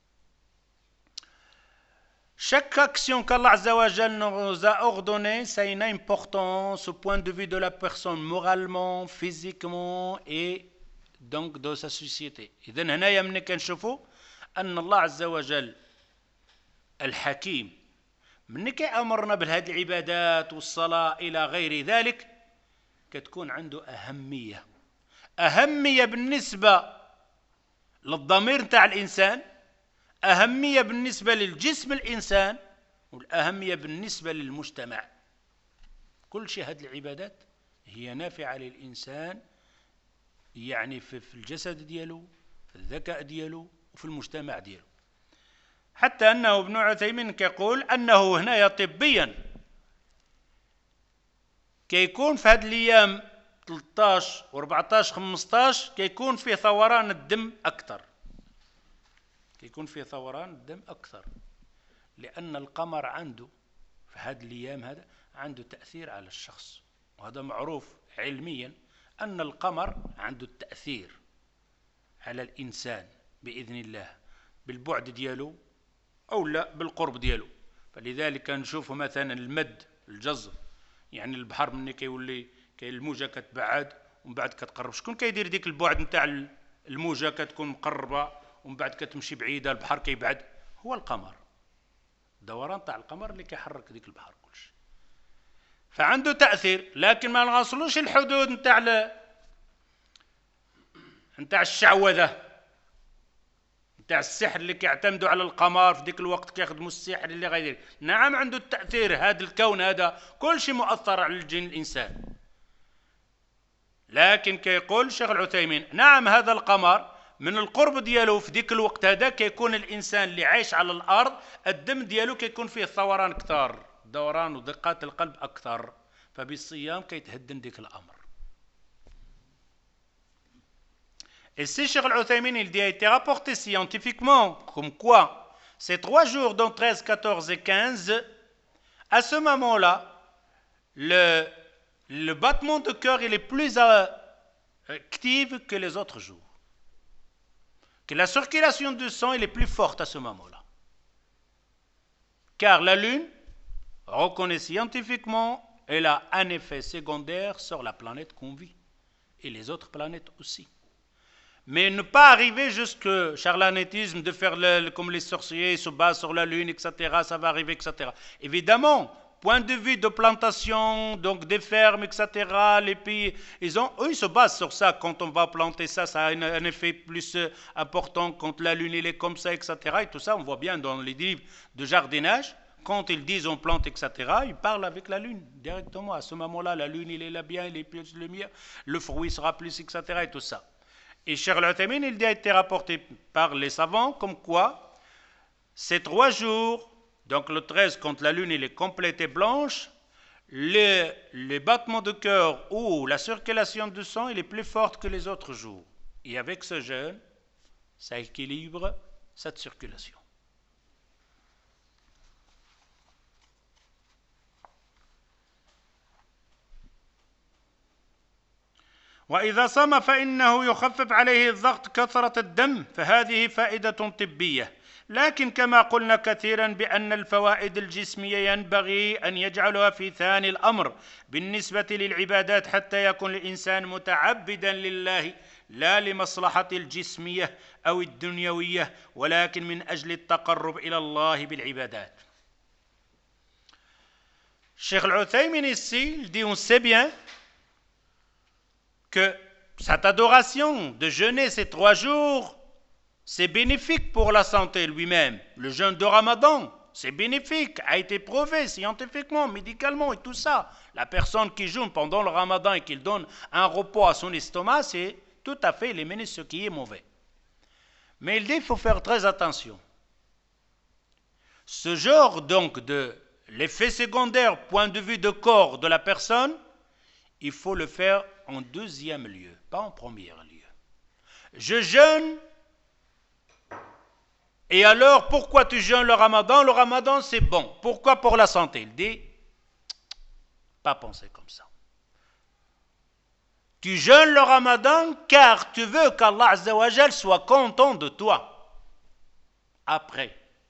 Chaque action qu'Allah Azza wa Jal nous a ordonnée, ça a une importance au point de vue de la personne, moralement, physiquement et donc dans sa société. إذن هنايا من كنشوفوا أن الله عز وجل الحكيم من كيأمرنا بهذه العبادات والصلاة إلى غير ذلك كتكون عنده أهمية أهمية بالنسبة للضمير نتاع الإنسان، أهمية بالنسبة للجسم الإنسان، والأهمية بالنسبة للمجتمع. كل شيء هذه العبادات هي نافعة للإنسان، يعني في الجسد ديالو، في الذكاء ديالو، وفي المجتمع ديالو. حتى أنه ابن عثيمين كيقول أنه هنايا طبيا كيكون في هذه الأيام ثلاثة عشر و14 خمسة عشر كيكون فيه ثوران الدم أكثر، كيكون فيه ثوران الدم أكثر، لأن القمر عنده في هذه الأيام هذا عنده تأثير على الشخص، وهذا معروف علميا أن القمر عنده التأثير على الإنسان بإذن الله بالبعد ديالو أو لا بالقرب ديالو. فلذلك نشوف مثلا المد الجزر، يعني البحر مني كيولي كاين الموجة كتبعد ومن بعد كتقرب، شكون كيدير ديك البعد نتاع الموجة كتكون مقربة ومن بعد كتمشي بعيدة البحر كيبعد؟ هو القمر، الدوران تاع القمر اللي كيحرك ديك البحر كلشي، فعنده تأثير. لكن ما نغاصلوش الحدود نتاع نتاع الشعوذة نتاع السحر اللي كيعتمدوا على القمر في ديك الوقت كيخدموا السحر اللي غيدير. نعم عنده التأثير، هذا الكون هذا كل شيء مؤثر على الجن الإنسان، لكن كيقول الشيخ العثيمين نعم هذا القمر من القرب ديالو في ديك الوقت هذا كيكون الإنسان اللي عايش على الأرض الدم ديالو كيكون فيه ثوران كثار، دوران ودقات القلب أكثر، فبالصيام كيتهدن ديك الأمر. Et c'est Cheikh Al-Uthaymin, il dit, a été rapporté scientifiquement, comme quoi, ces trois jours, dont treize, quatorze et quinze, à ce moment-là, le, le battement de cœur il est plus euh, actif que les autres jours. Que la circulation du sang il est plus forte à ce moment-là. Car la Lune, reconnaît scientifiquement, elle a un effet secondaire sur la planète qu'on vit, et les autres planètes aussi. Mais ne pas arriver jusqu'au charlatanisme de faire le, comme les sorciers se basent sur la lune, et cetera. Ça va arriver, et cetera. Évidemment, point de vue de plantation, donc des fermes, et cetera. Les pays, ils ont, eux, ils se basent sur ça. Quand on va planter ça, ça a un, un effet plus important quand la lune elle est comme ça, et cetera. Et tout ça, on voit bien dans les livres de jardinage. Quand ils disent on plante, et cetera, ils parlent avec la lune directement. À ce moment-là, la lune, il est là bien, il est plus lumière, le fruit sera plus, et cetera. Et tout ça. Et Cheikh Al-Uthaymin, il a été rapporté par les savants comme quoi ces trois jours, donc le treize quand la lune elle est complète et blanche, les, les battements de cœur ou la circulation du sang il est plus forte que les autres jours. Et avec ce jeûne, ça équilibre cette circulation. وإذا صام فإنه يخفف عليه الضغط كثرة الدم، فهذه فائدة طبية. لكن كما قلنا كثيرا بأن الفوائد الجسمية ينبغي أن يجعلها في ثاني الأمر بالنسبة للعبادات حتى يكون الإنسان متعبدا لله لا لمصلحة الجسمية أو الدنيوية ولكن من أجل التقرب إلى الله بالعبادات. Cheikh Al-Uthaymin ici, il dit on sait bien que cette adoration de jeûner ces trois jours, c'est bénéfique pour la santé lui-même. Le jeûne de Ramadan, c'est bénéfique, a été prouvé scientifiquement, médicalement et tout ça. La personne qui jeûne pendant le Ramadan et qui donne un repos à son estomac, c'est tout à fait éliminer ce qui est mauvais. Mais il dit qu'il faut faire très attention. Ce genre donc de l'effet secondaire, point de vue de corps de la personne, il faut le faire en deuxième lieu, pas en premier lieu. Je jeûne, et alors pourquoi tu jeûnes le Ramadan? Le Ramadan c'est bon. Pourquoi? Pour la santé. Il dit, pas penser comme ça. Tu jeûnes le Ramadan car tu veux qu'Allah Azza wa Jal soit content de toi. Après.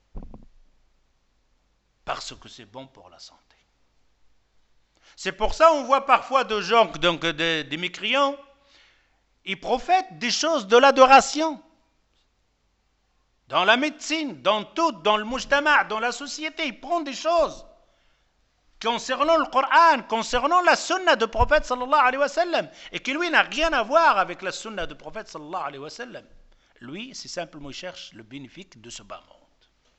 Parce que c'est bon pour la santé. C'est pour ça qu'on voit parfois de gens, donc des, des mécréants, ils prophètent des choses de l'adoration. Dans la médecine, dans tout, dans le mujtama', dans la société, ils prennent des choses concernant le Coran, concernant la sunna du prophète sallallahu alayhi wa sallam, et qui lui n'a rien à voir avec la sunna du prophète sallallahu alayhi wa sallam. Lui, c'est simplement, il cherche le bénéfice de ce bas monde.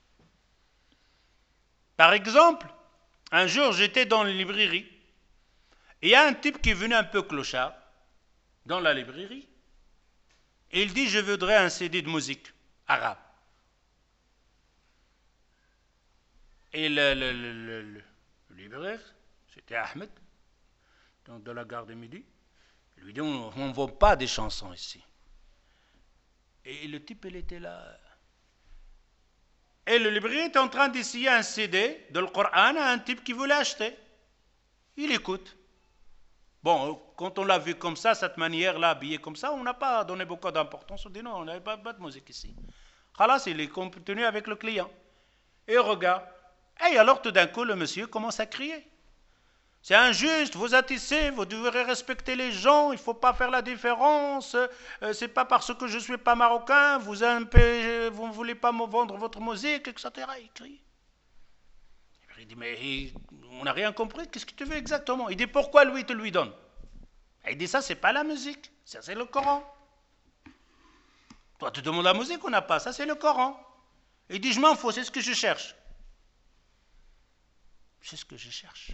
Par exemple, un jour, j'étais dans une librairie, et il y a un type qui est venu un peu clochard dans la librairie, et il dit, je voudrais un C D de musique arabe. Et le, le, le, le, le libraire, c'était Ahmed, donc de la gare de Midi, Il lui dit, on ne vend pas des chansons ici. Et le type, il était là. Et le libraire est en train d'essayer un C D de le Coran à un type qui voulait acheter. Il écoute. Bon, quand on l'a vu comme ça, cette manière-là, habillé comme ça, on n'a pas donné beaucoup d'importance. On dit non, on n'avait pas, pas de musique ici. Khalas, il est contenu avec le client. Et il regarde. Et alors, tout d'un coup, le monsieur commence à crier. C'est injuste, vous êtes ici, vous devrez respecter les gens, il ne faut pas faire la différence. Euh, c'est pas parce que je ne suis pas marocain, vous ne vous voulez pas me vendre votre musique, et cetera. Il crie. Il dit, mais on n'a rien compris, qu'est-ce que tu veux exactement? Il dit, pourquoi lui te lui donne? Il dit, ça, c'est pas la musique, ça, c'est le Coran. Toi, tu demandes la musique, on n'a pas, ça, c'est le Coran. Il dit, je m'en fous, c'est ce que je cherche. C'est ce que je cherche.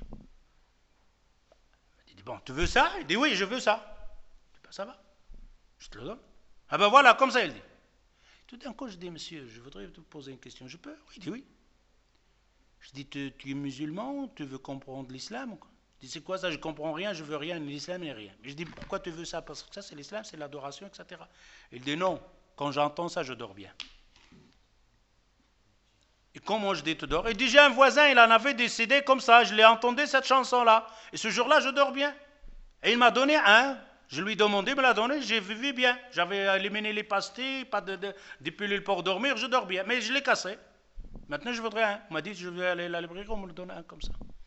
Il dit, bon, tu veux ça? Il dit, oui, je veux ça. Je dis, ben, ça va, je te le donne. Ah ben voilà, comme ça, il dit. Tout d'un coup, je dis, monsieur, je voudrais te poser une question, je peux? Il dit, oui. Je dis, tu, tu es musulman, tu veux comprendre l'islam? Je dis, c'est quoi ça? Je ne comprends rien, je veux rien, ni l'islam, ni rien. Je dis, pourquoi tu veux ça? Parce que ça, c'est l'islam, c'est l'adoration, et cetera. Il dit, non, quand j'entends ça, je dors bien. Et comment je dis, tu dors? Il dit, j'ai un voisin, il en avait décidé comme ça, je l'ai entendu cette chanson-là. Et ce jour-là, je dors bien. Et il m'a donné un. Je lui ai demandé, il me l'a donné, j'ai vécu bien. J'avais éliminé les pastilles, pas de, de, de pilules pour dormir, je dors bien. Mais je l'ai cassé. Maintenant, je voudrais un. On m'a dit, je vais aller à la librairie, on me le donne un comme ça.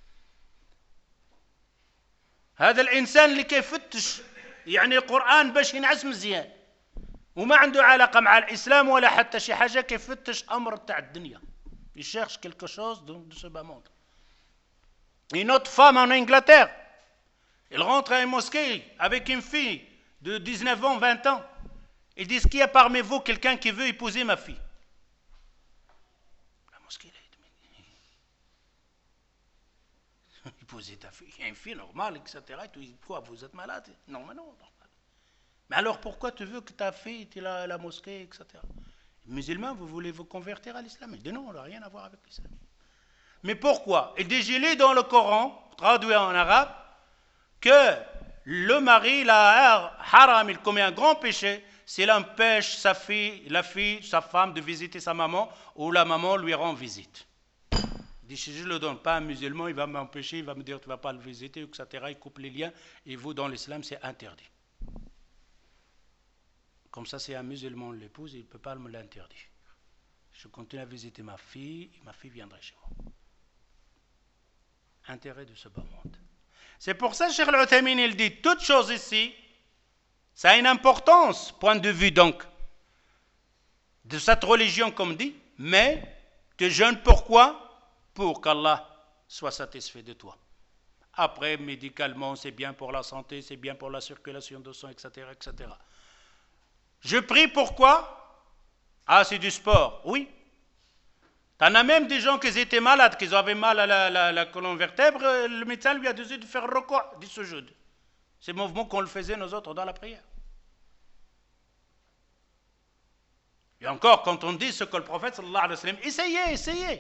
هذا الإنسان اللي كيفتش يعني القرآن باش ينعس مزيان وما عنده علاقة مع الإسلام ولا حتى شي حاجة كيفتش أمر تاع الدنيا. Il cherche quelque chose de, de ce bas monde. Une autre femme en Angleterre, il rentre à une mosquée avec une fille de dix-neuf ans, vingt ans. Il dit, est-ce qu'il y a parmi vous quelqu'un qui veut épouser ma fille? La mosquée, elle dit, épouser ta fille, il y a une fille normale, et cetera. Et tu dis, quoi, vous êtes malade? Non, mais non, normal. Mais alors pourquoi tu veux que ta fille ait la, la mosquée, et cetera. Musulman, vous voulez vous convertir à l'islam? Il dit non, on n'a rien à voir avec l'islam. Mais pourquoi? Il dit, j'ai lu dans le Coran, traduit en arabe, que le mari, la haram, il commet un grand péché s'il empêche sa fille, la fille, sa femme de visiter sa maman ou la maman lui rend visite. Il dit, si je ne le donne pas à un musulman, il va m'empêcher, il va me dire, tu ne vas pas le visiter, et cetera. Il coupe les liens et vous, dans l'islam, c'est interdit. Comme ça, si un musulman l'épouse, il ne peut pas me l'interdire. Je continue à visiter ma fille, et ma fille viendrait chez moi. Intérêt de ce bas monde. C'est pour ça que Cheikh Al-Uthaymin, il dit, toute chose ici, ça a une importance, point de vue donc, de cette religion comme dit, mais tu jeûnes pourquoi? Pour qu'Allah soit satisfait de toi. Après, médicalement, c'est bien pour la santé, c'est bien pour la circulation de sang, et cetera, et cetera. Je prie pourquoi? Ah, c'est du sport. Oui. T'en as même des gens qui étaient malades, qui avaient mal à la, la, la colonne vertébre, le médecin lui a dit de faire recours du sujoud. C'est le mouvement qu'on le faisait nous autres dans la prière. Et encore, quand on dit ce que le prophète sallallahu alayhi wa sallam, essayez, essayez.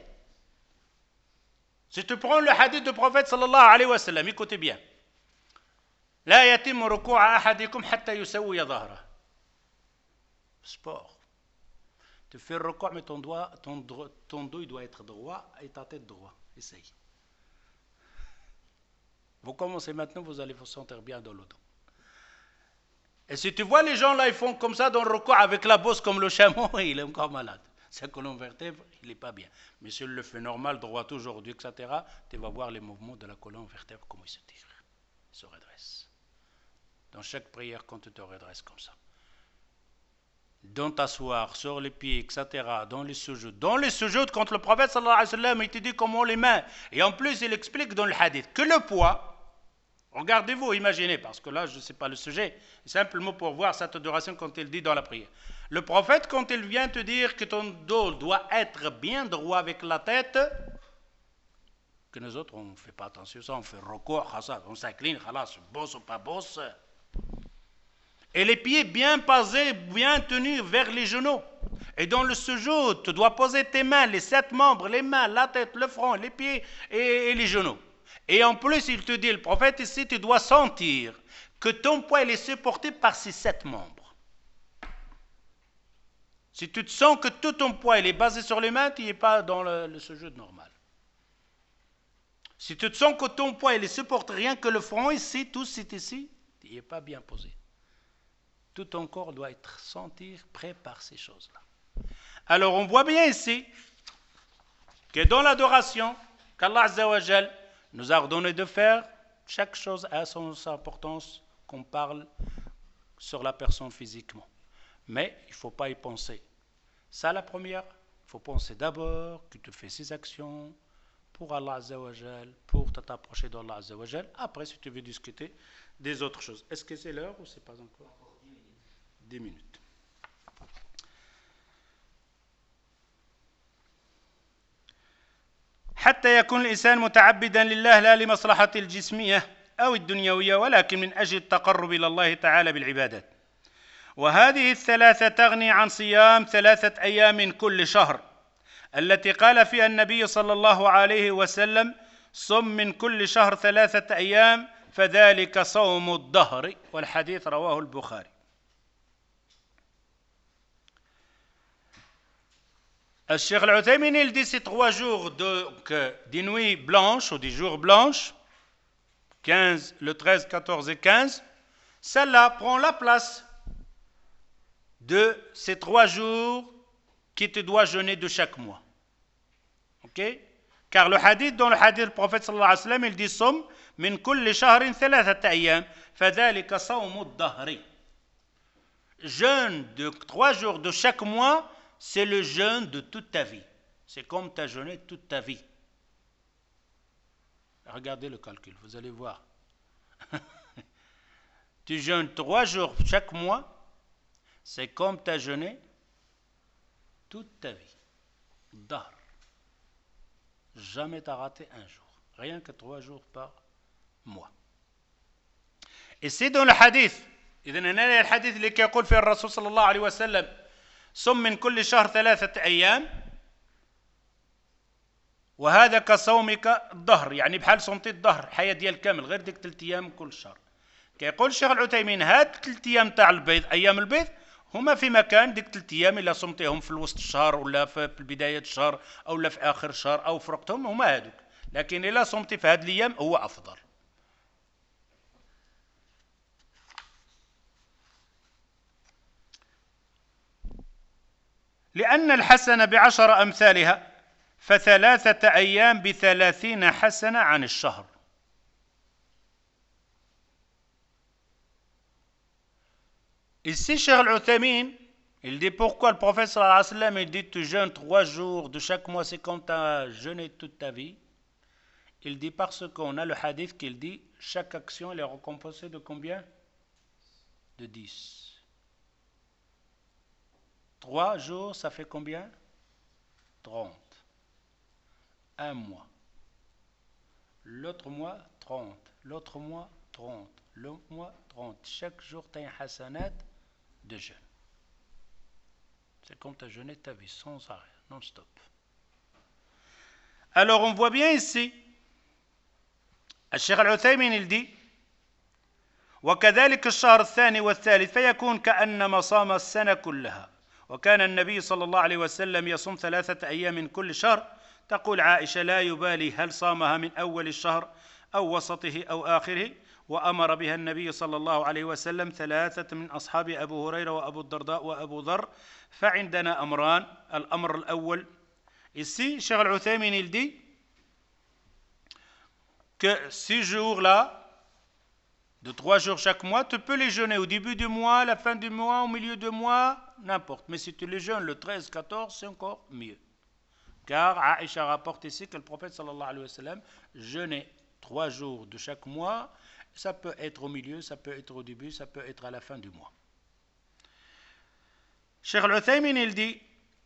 Si tu prends le hadith du prophète sallallahu alayhi wa sallam, écoutez bien. La yatim ruku'a ahadikum hatta yusawwiya dhahra. Sport. Tu fais le recours, mais ton, doigt, ton, ton dos il doit être droit et ta tête droite. Essaye. Vous commencez maintenant, vous allez vous sentir bien dans le dos. Et si tu vois les gens là, ils font comme ça dans le recours avec la bosse comme le chameau, il est encore malade. Sa colonne vertébre, il n'est pas bien. Mais s'il le fait normal, droit aujourd'hui, et cetera, tu vas voir les mouvements de la colonne vertébre, comment il se tire, il se redresse. Dans chaque prière, quand tu te redresses comme ça. Dans t'asseoir, sur les pieds, et cetera, dans les sujouds. Dans les sujouds, quand le prophète sallallahu alayhi wa sallam, il te dit comment les mains. Et en plus, il explique dans le hadith que le poids, regardez-vous, imaginez, parce que là, je ne sais pas le sujet, simplement pour voir cette adoration quand il dit dans la prière. Le prophète, quand il vient te dire que ton dos doit être bien droit avec la tête, que nous autres, on ne fait pas attention à ça, on fait recours à ça, on s'incline, bosse ou pas bosse. Et les pieds bien posés, bien tenus vers les genoux. Et dans le sujoud, tu dois poser tes mains, les sept membres, les mains, la tête, le front, les pieds et, et les genoux. Et en plus, il te dit, le prophète ici, tu dois sentir que ton poids il est supporté par ces sept membres. Si tu te sens que tout ton poids il est basé sur les mains, tu n'es pas dans le, le sujoud normal. Si tu te sens que ton poids il ne supporte rien que le front ici, tout c'est ici, tu n'es pas bien posé. Tout ton corps doit être sentir prêt par ces choses-là. Alors on voit bien ici que dans l'adoration qu'Allah Azza wa Jal nous a ordonné de faire, chaque chose a son importance qu'on parle sur la personne physiquement. Mais il ne faut pas y penser. Ça, la première, il faut penser d'abord que tu fais ces actions pour Allah Azza wa Jal, pour t'approcher d'Allah Azza wa Jal. Après, si tu veux discuter des autres choses. Est-ce que c'est l'heure ou c'est pas encore? dix minutes. حتى يكون الإنسان متعبدا لله لا لمصلحة الجسمية أو الدنيوية ولكن من أجل التقرب إلى الله تعالى بالعبادات. وهذه الثلاثة تغني عن صيام ثلاثة أيام من كل شهر التي قال فيها النبي صلى الله عليه وسلم صم من كل شهر ثلاثة أيام فذلك صوم الدهر والحديث رواه البخاري. الشيخ العثيمين il dit ces trois jours de, que, des nuits blanches ou des jours blanches, quinze, le treize, quatorze et quinze, celle-là prend la place de ces trois jours qui te doit jeûner de chaque mois. Ok? Car le hadith, dans le hadith, le prophète sallallahu alayhi wa sallam, il dit Somme min kulli shahrin thalathata ayyam, fadhalika sawmu ad-dahri. Jeûne de trois jours de chaque mois, c'est le jeûne de toute ta vie. C'est comme tu as jeûné toute ta vie. Regardez le calcul, vous allez voir. Tu jeûnes trois jours chaque mois, c'est comme tu as jeûné toute ta vie. Dahr. Jamais tu as raté un jour. Rien que trois jours par mois. Et c'est dans le hadith. إذن هنا الحديث اللي يقول فيه الرسول صلى الله عليه وسلم صم من كل شهر ثلاثة أيام وهذا كصومك الظهر يعني بحال صمتي الظهر الحياة ديال كامل غير ديك ثلاث أيام كل شهر. كيقول الشيخ العثيمين هاد ثلاث أيام تاع البيض أيام البيض هما في مكان ديك ثلاث أيام إلا صمتيهم في الوسط الشهر ولا في بداية الشهر أو لا في آخر الشهر أو في وقتهم هما هادوك، لكن إلا صمتي في هاد الأيام هو أفضل. لأن الحسنة بعشر أمثالها فثلاثة أيام بثلاثين حسنة عن الشهر. Ici, Cheikh Al-Uthaymin, il dit pourquoi le prophète sallallahu alayhi wa sallam il dit tu jeûnes trois jours de chaque mois, c'est comme tu as jeûné toute ta vie. Il dit parce qu'on a le hadith qui dit chaque action elle est récompensée de combien? De dix. Trois jours, ça fait combien? Trente. Un mois. L'autre mois, trente. L'autre mois, trente. L'autre mois, trente. Chaque jour, tu as un hasanat de jeûne. C'est comme tu as jeûné ta vie, sans arrêt, non-stop. Alors, on voit bien ici, الشيخ العثيمين il dit وكذلك الشهر الثاني والثالث فيكون كأنما صام السنة كلها. وكان النبي صلى الله عليه وسلم يصوم ثلاثة أيام من كل شهر. تقول عائشة لا يبالي هل صامها من أول الشهر أو وسطه أو آخره. وأمر بها النبي صلى الله عليه وسلم ثلاثة من أصحاب أبو هريرة وأبو الدرداء وأبو ذر. فعندنا أمران. الأمر الأول ici Cheikh Al-Uthaymin il dit que six jours-là de trois jours chaque mois, tu peux les jeûner au début du mois, à la fin du mois, au milieu du mois, n'importe. Mais si tu les jeûnes le treize, quatorze, c'est encore mieux. Car Aïcha rapporte ici que le prophète sallallahu alayhi wa sallam jeûnait trois jours de chaque mois. Ça peut être au milieu, ça peut être au début, ça peut être à la fin du mois. Cheikh Al-Uthaymin il dit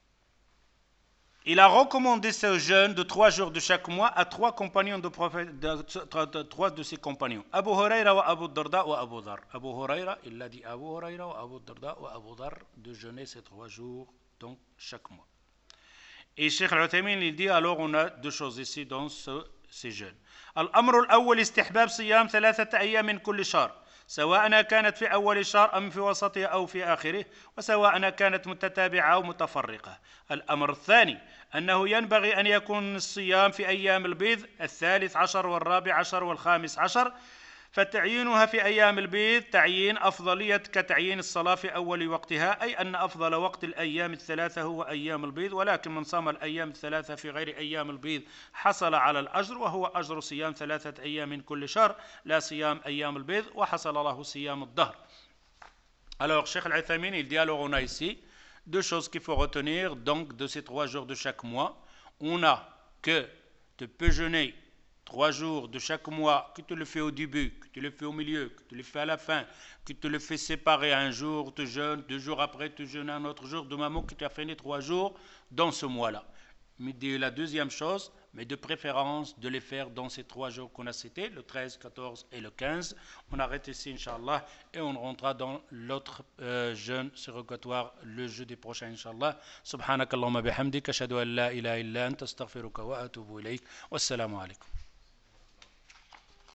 il a recommandé ce jeûne de trois jours de chaque mois à trois compagnons de prophète, de, de, de, trois de ses compagnons. Abu Huraira wa Abu Darda wa Abu Dhar. Abu Huraira, il a dit Abu Huraira wa Abu Darda wa Abu Dhar de jeûner ces trois jours, donc chaque mois. Et Cheikh Al-Uthaymin il dit alors on a deux choses ici dans ce, ces jeûnes. الأمر الأول استحباب صيام ثلاثة أيام من كل شهر. سواء كانت في أول الشهر أم في وسطه أو في آخره، وسواء كانت متتابعة أو متفرقة. الأمر الثاني أنه ينبغي أن يكون الصيام في أيام البيض الثالث عشر والرابع عشر والخامس عشر، فتعيينها في أيام البيض تعيين أفضلية كتعيين الصلاة في أول وقتها، أي أن أفضل وقت الأيام الثلاثة هو أيام البيض، ولكن من صام الأيام الثلاثة في غير أيام البيض حصل على الأجر، وهو أجر صيام ثلاثة أيام من كل شهر لا صيام أيام البيض، وحصل له صيام الدهر. Alors, Cheikh Al-Uthaymin, il dit alors on a ici deux choses qu'il faut retenir donc de ces trois jours de chaque mois. On a que tu peux jeûner trois jours de chaque mois, que tu le fais au début, que tu le fais au milieu, que tu le fais à la fin, que tu le fais séparer un jour, tu jeûnes, deux jours après tu jeûnes un autre jour, de moment que tu as fait les trois jours dans ce mois-là. Mais la deuxième chose, mais de préférence de les faire dans ces trois jours qu'on a cités, le treize, quatorze et le quinze. On arrête ici, Inch'Allah, et on rentrera dans l'autre euh, jeûne surrogatoire le jeudi prochain, Inch'Allah. Subhanakallahumma bihamdik, ashhadu an la ilaha illa anta astaghfiruka wa atubu ilayk. Wassalamu alaikum.